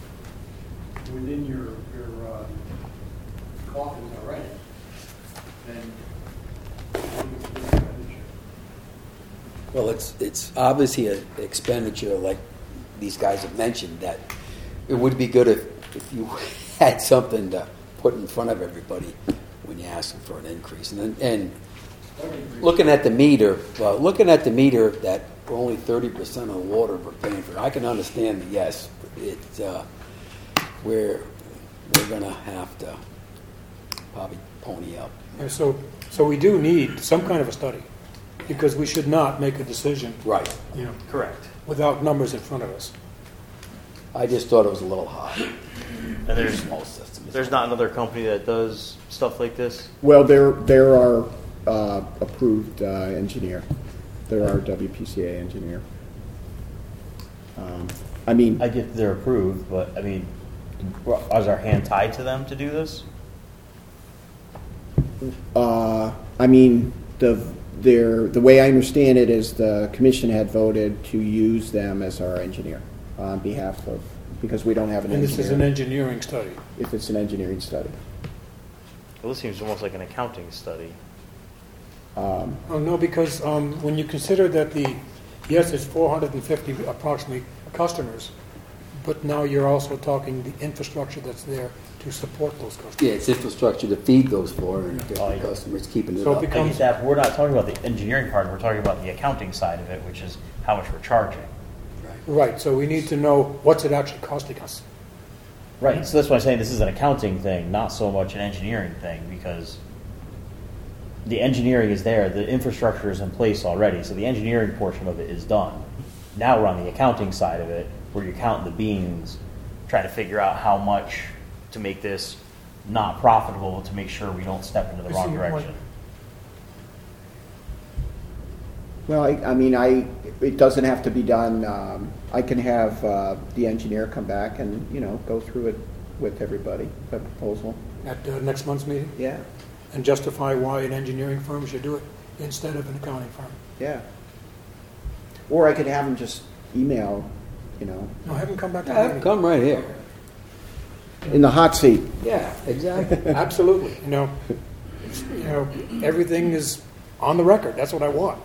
within your, your, uh, coffers already, then I think it's a good expenditure. Well, it's it's obviously an expenditure like these guys have mentioned that it would be good if, if you had something to put in front of everybody when you ask them for an increase. And and looking at the meter, well, looking at the meter that for only thirty percent of the water we're paying for, I can understand that, yes, it, uh, we're, we're going to have to probably pony up. Yeah, so, so we do need some kind of a study, because we should not make a decision, Right. you know, Correct. without numbers in front of us. I just thought it was a little high. And there's Small system. there's not another company that does stuff like this. Well, there there are uh, approved uh, engineer. There are W P C A engineer. Um, I mean, I get they're approved, but I mean, is our hand tied to them to do this? uh, I mean the their the way I understand it is the commission had voted to use them as our engineer on behalf of because we don't have an And this is an engineer. engineering study. If it's an engineering study. Well, this seems almost like an accounting study. Um, Oh, no, because um, when you consider that the, yes, it's four hundred fifty approximately customers, but now you're also talking the infrastructure that's there to support those customers. Yeah, it's infrastructure to feed those four hundred fifty Oh, yeah. customers, keeping it So it up. I becomes- get that, but we're not talking about the engineering part, we're talking about the accounting side of it, which is how much we're charging. Right, so we need to know what's it actually costing us. Right, so that's why I'm saying this is an accounting thing, not so much an engineering thing, because the engineering is there, the infrastructure is in place already, so the engineering portion of it is done. Now we're on the accounting side of it, where you're counting the beans, trying to figure out how much to make this not profitable, to make sure we don't step into the I wrong see your point. direction. Well, I, I mean, I, it doesn't have to be done, um, I can have, uh, the engineer come back and, you know, go through it with everybody, the proposal. At uh, next month's meeting, Yeah, and justify why an engineering firm should do it instead of an accounting firm. yeah. Or I could have them just email, you know, No, have them come back to the Yeah, meeting. come right here. in the hot seat. Yeah, exactly. Absolutely, you know, it's, you know, everything is on the record, that's what I want.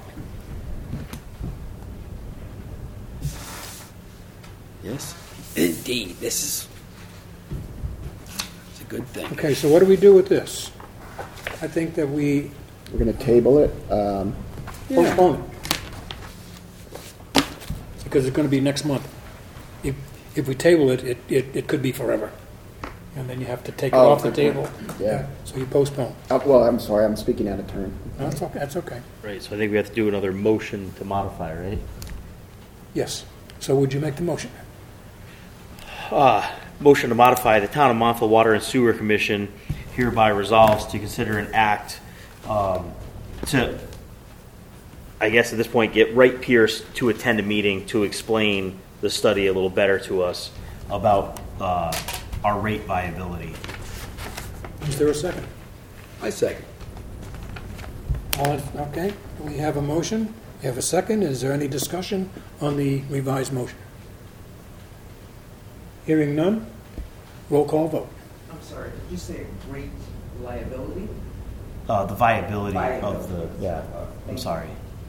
Yes, indeed. This is it's a good thing. Okay, so what do we do with this? I think that we We're gonna table it, um, postpone it. Because it's gonna be next month. If, if we table it, it, it, it could be forever. And then you have to take it Oh, off the good point. table. Yeah. So you postpone. uh, well, I'm sorry, I'm speaking out of turn. No, That's okay, that's okay. Right, so I think we have to do another motion to modify, right? Yes. So would you make the motion? Uh, motion to modify the Town of Montville Water and Sewer Commission hereby resolves to consider an act um, to, I guess at this point, get Wright Pierce to attend a meeting to explain the study a little better to us about uh, our rate viability. Is there a second? I second. All in, okay, we have a motion, we have a second. Is there any discussion on the revised motion? Hearing none, roll call vote. I'm sorry, did you say rate liability? Uh, the viability of Viability. the, yeah, Uh, I'm thank you. sorry,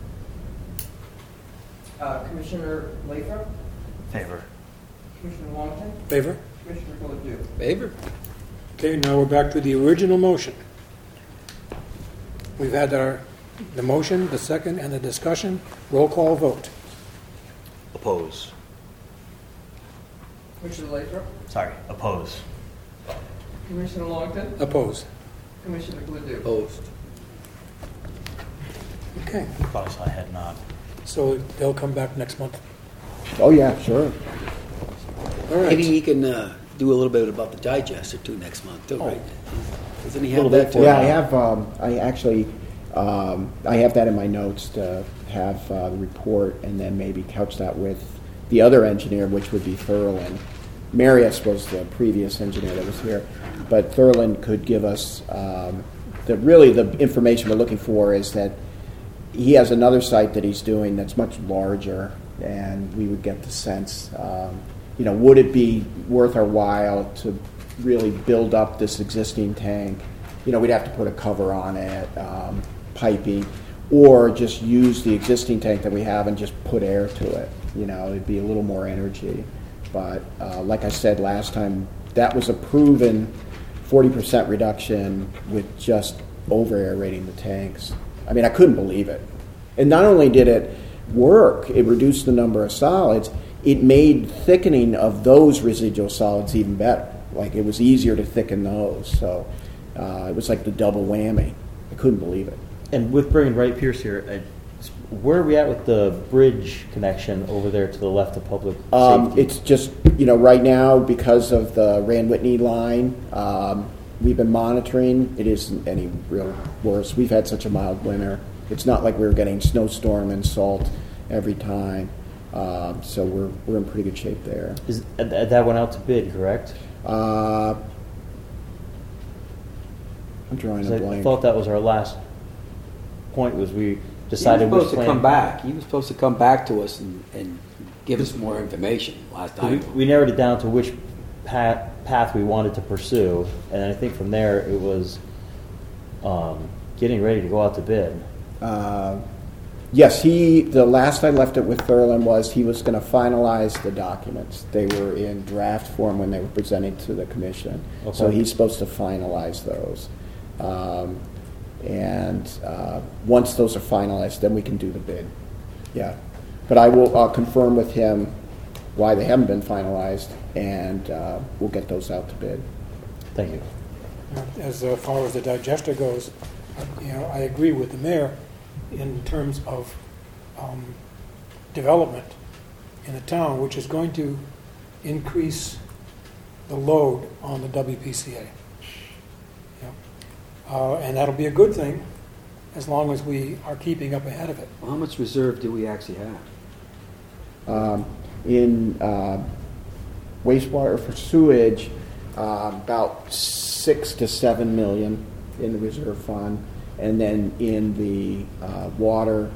Uh, Commissioner Lathrop, favor. Commissioner Longton, Favor? Commissioner Godu. Favor? Okay, now we're back to the original motion. We've had our, the motion, the second, and the discussion. Roll call vote. Oppose. Commissioner Lathrop, Sorry, oppose. Commissioner Longton, Oppose. Commissioner Godu. Opposed. Okay, Probably saw a head nod. so they'll come back next month. Oh, yeah, sure. All Maybe right. he can uh, do a little bit about the digester too next month too, right? Doesn't he have Little that bit too? for- Yeah, I have, um, I actually, um, I have that in my notes to have uh, the report and then maybe couch that with the other engineer, which would be Thurland. Marius was the previous engineer that was here, but Thurland could give us, um, the, really the information we're looking for is that he has another site that he's doing that's much larger, and we would get the sense, um, you know, would it be worth our while to really build up this existing tank? You know, we'd have to put a cover on it, um, piping, or just use the existing tank that we have and just put air to it. You know, it'd be a little more energy. But uh, like I said last time, that was a proven forty percent reduction with just over aerating the tanks. I mean, I couldn't believe it. And not only did it work, it reduced the number of solids, it made thickening of those residual solids even better. Like, it was easier to thicken those. So uh, it was like the double whammy. I couldn't believe it. And with bringing Wright Pierce here, uh, where are we at with the bridge connection over there to the left of public Um, safety? it's just, you know, right now, because of the Rand Whitney line, um, we've been monitoring. It isn't any real worse. We've had such a mild winter. It's not like we were getting snowstorm and salt every time. Um, so we're we're in pretty good shape there. Is, uh, th- that went out to bid, correct? Uh, I'm drawing 'Cause a I blank. thought that was our last point, was we decided He was which supposed to plan. come back. He was supposed to come back to us and, and give us more information last We, time. we narrowed it down to which path, path we wanted to pursue, and I think from there it was um, getting ready to go out to bid. Uh, yes, he. The last I left it with Thurland was he was going to finalize the documents. They were in draft form when they were presented to the commission, so Okay. he's supposed to finalize those. Um, and uh, once those are finalized, then we can do the bid. Yeah, but I will uh, confirm with him why they haven't been finalized, and uh, we'll get those out to bid. Thank you. As uh, far as the digester goes, you know, I agree with the mayor in terms of um, development in the town, which is going to increase the load on the W P C A. You know, uh, and that'll be a good thing as long as we are keeping up ahead of it. Well, how much reserve do we actually have? Um, in uh, wastewater for sewage, uh, about six to seven million in the reserve fund, and then in the uh, water,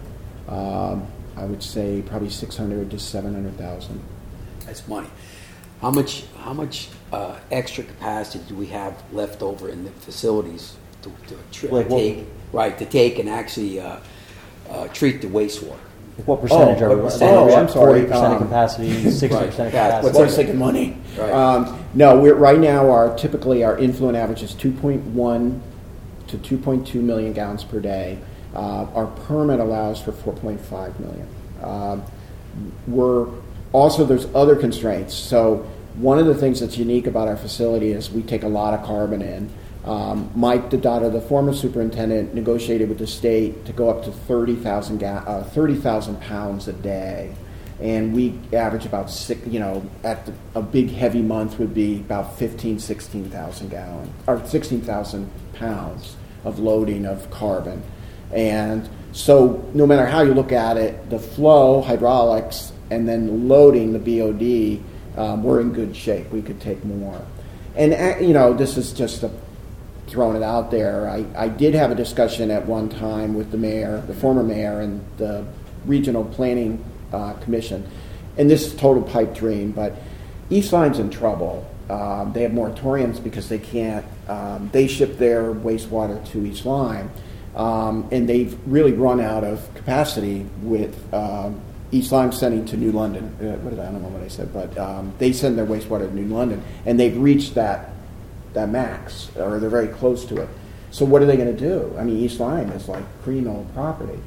um, I would say probably six hundred to seven hundred thousand. That's money. How much, how much uh, extra capacity do we have left over in the facilities to, to tr- Like what- take, right, to take and actually uh, uh, treat the wastewater? What percentage Oh, are we? what percentage? Oh, I'm sorry. Forty percent of Um, capacity, sixty percent of yeah, capacity. What's I was thinking money? Right. Um, no, we're right now. Our typically our influent average is two point one to two point two million gallons per day. Uh, our permit allows for four point five million. Um, we're also there's other constraints. So one of the things that's unique about our facility is we take a lot of carbon in. Um, Mike Dodata, the former superintendent, negotiated with the state to go up to thirty thousand ga- uh, thirty thousand pounds a day, and we average about six. You know, at the, a big heavy month would be about fifteen, sixteen thousand gallon or sixteen thousand pounds of loading of carbon, and so no matter how you look at it, the flow, hydraulics, and then loading the B O D, um, we're in good shape. We could take more, and uh, you know, this is just a throwing it out there. I, I did have a discussion at one time with the mayor, the former mayor, and the regional planning uh, commission. And this is total pipe dream, but East Lyme's in trouble. Um, they have moratoriums because they can't, um, they ship their wastewater to East Lyme. Um, and they've really run out of capacity with um, East Lyme sending to New London. Uh, what did I, I don't know what I said, but um, they send their wastewater to New London, and they've reached that that max, or they're very close to it. So what are they going to do? I mean, East Lyme is like pre-owned property.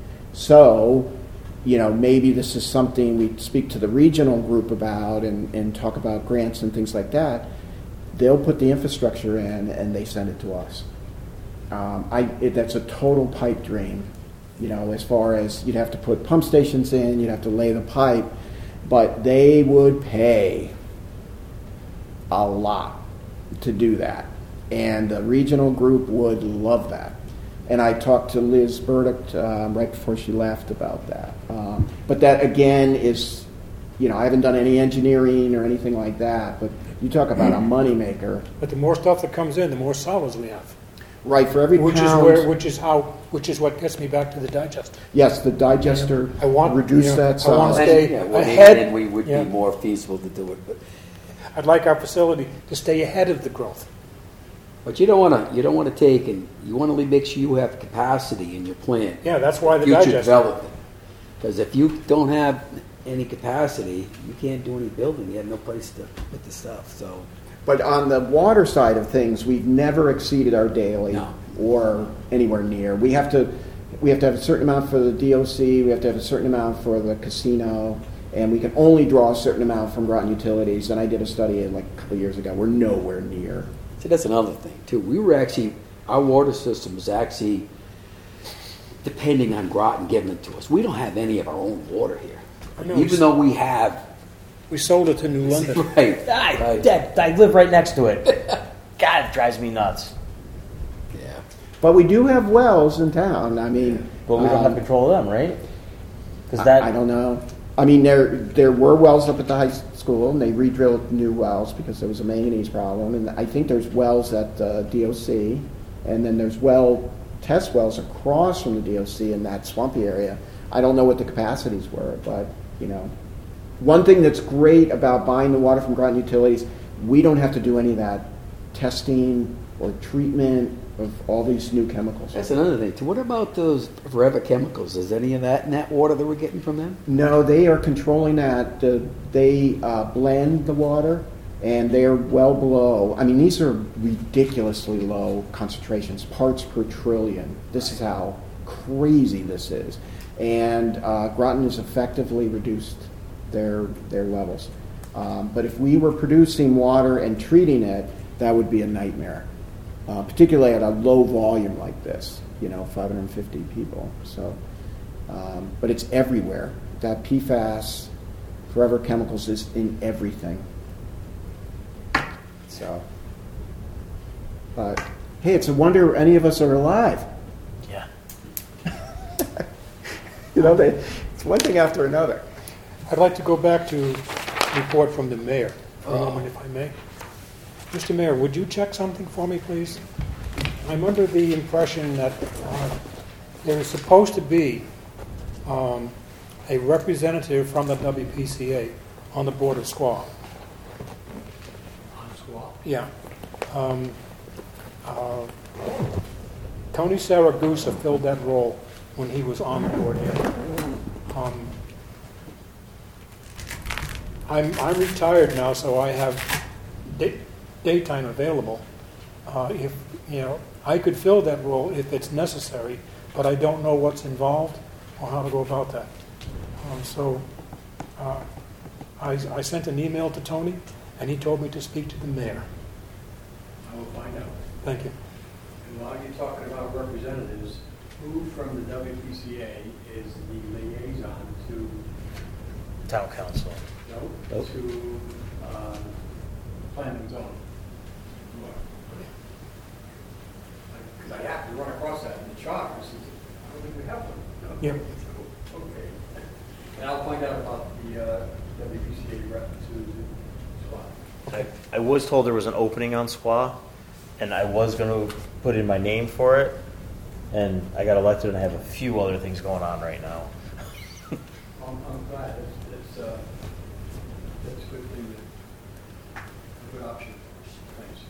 So, you know, maybe this is something we speak to the regional group about and, and talk about grants and things like that. They'll put the infrastructure in and they send it to us. Um, I, it, that's a total pipe dream, you know, as far as you'd have to put pump stations in, you'd have to lay the pipe, but they would pay a lot to do that, and the regional group would love that. And I talked to Liz Burdick um, right before she left about that. Um, but that again is, you know, I haven't done any engineering or anything like that. But you talk about a moneymaker, But the more stuff that comes in, the more solids we have. right? For every Which is pound, where, which is how, which is what gets me back to the digester. yes, the digester I want- reduce you know, that I want size. to stay Yeah, well, ahead. then we would Yeah. be more feasible to do it. But, I'd like our facility to stay ahead of the growth. but you don't want to. You don't want to take and you want to make sure you have capacity in your plan. Yeah, that's why the future digester. development. Because if you don't have any capacity, you can't do any building. You have no place to put the stuff. So But on the water side of things, we've never exceeded our daily No. or anywhere near. We have to we have to have a certain amount for the D O C, we have to have a certain amount for the casino, and we can only draw a certain amount from Groton Utilities. And I did a study like a couple of years ago. We're nowhere near. see, that's another thing too. We were actually our water system was actually depending on Groton giving it to us. We don't have any of our own water here, I know. even though we have. We sold it to New London. Right. I, right. Dad, I live right next to it. God, it drives me nuts. Yeah. But we do have wells in town. I mean, But we don't um, have control of them, right? Because I, that I don't know. I mean, there there were wells up at the high school, and they re-drilled new wells because there was a manganese problem. And I think there's wells at uh, D O C, and then there's well test wells across from the D O C in that swampy area. I don't know what the capacities were, but, you know, one thing that's great about buying the water from Groton Utilities, we don't have to do any of that testing or treatment of all these new chemicals. That's another thing. too. What about those forever chemicals? Is any of that in that water that we're getting from them? No, they are controlling that. Uh, they uh, blend the water, and they're well below. I mean, these are ridiculously low concentrations, parts per trillion. This is how crazy this is. And uh, Groton has effectively reduced their their levels. Um, but if we were producing water and treating it, that would be a nightmare, uh, particularly at a low volume like this, you know, five hundred fifty people. So, um, but it's everywhere. That P FAS, forever chemicals, is in everything. So, but hey, it's a wonder any of us are alive. Yeah. You know, they, it's one thing after another. I'd like to go back to report from the mayor for a moment, if I may. Mister Mayor, would you check something for me, please? I'm under the impression that uh, there is supposed to be um, a representative from the W P C A on the board of S Q A. On squad. Yeah. Um, uh, Tony Saragusa filled that role when he was on the board here. Um, I'm, I'm retired now, so I have day, daytime available. Uh, if, you know, I could fill that role if it's necessary, but I don't know what's involved or how to go about that. Um, so uh, I, I sent an email to Tony, and he told me to speak to the mayor. I will find out. Thank you. And while you're talking about representatives, who from the W P C A is the liaison to, Town council. no, Nope. to uh, planning and zoning? Because I have to run across that in the charter. Since I don't think we have one. No? Yeah. Okay. And I'll find out about the uh, W P C A rep to the squad. I, I was told there was an opening on S Q A, and I was going to put in my name for it, and I got elected, and I have a few other things going on right now. I'm, I'm glad. It's, it's, uh, that's a good thing. That, a good option. Thanks.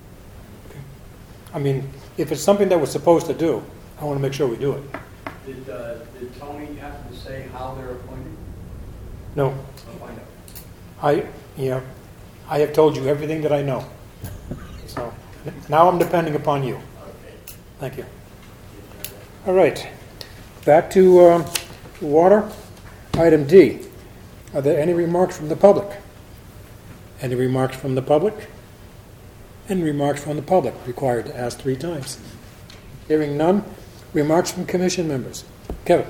I mean, if it's something that we're supposed to do, I want to make sure we do it. Did, uh, did Tony have to say how they're appointed? No, I'll find out. I, yeah, I have told you everything that I know. So now I'm depending upon you. Okay. Thank you. All right, back to um, water. Item D. Are there any remarks from the public? Any remarks from the public? Any remarks from the public? Required to ask three times. Hearing none. Remarks from commission members. Kevin.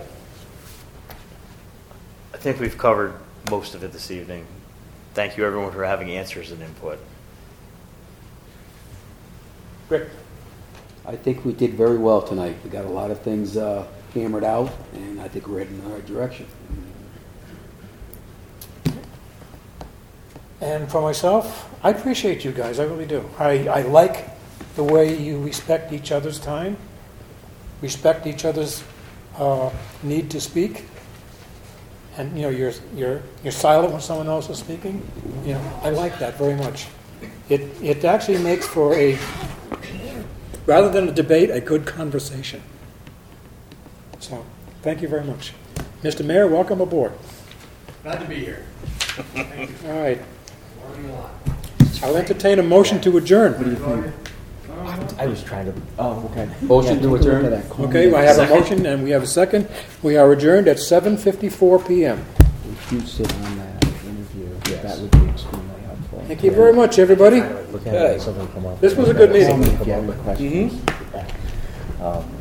I think we've covered most of it this evening. Thank you, everyone, for having answers and input. Rick. I think we did very well tonight. We got a lot of things uh, hammered out, and I think we're heading in the right direction. And for myself, I appreciate you guys. I really do. I, I like the way you respect each other's time, respect each other's uh, need to speak, and you know you're you're you're silent when someone else is speaking. You know, I like that very much. It it actually makes for a, rather than a debate, a good conversation. So, thank you very much, Mister Mayor. Welcome aboard. Glad to be here. Thank you. All right, Learning a lot. I'll entertain a motion to adjourn. I was trying to. Oh, okay. Motion to adjourn? Okay, I have a motion and we have a second. We are adjourned at seven fifty-four p.m. If you sit on that interview, that would be extremely helpful. Thank you very much, everybody. Look at it, something come up. This was a good meeting. Yeah, questions. Mhm. Um,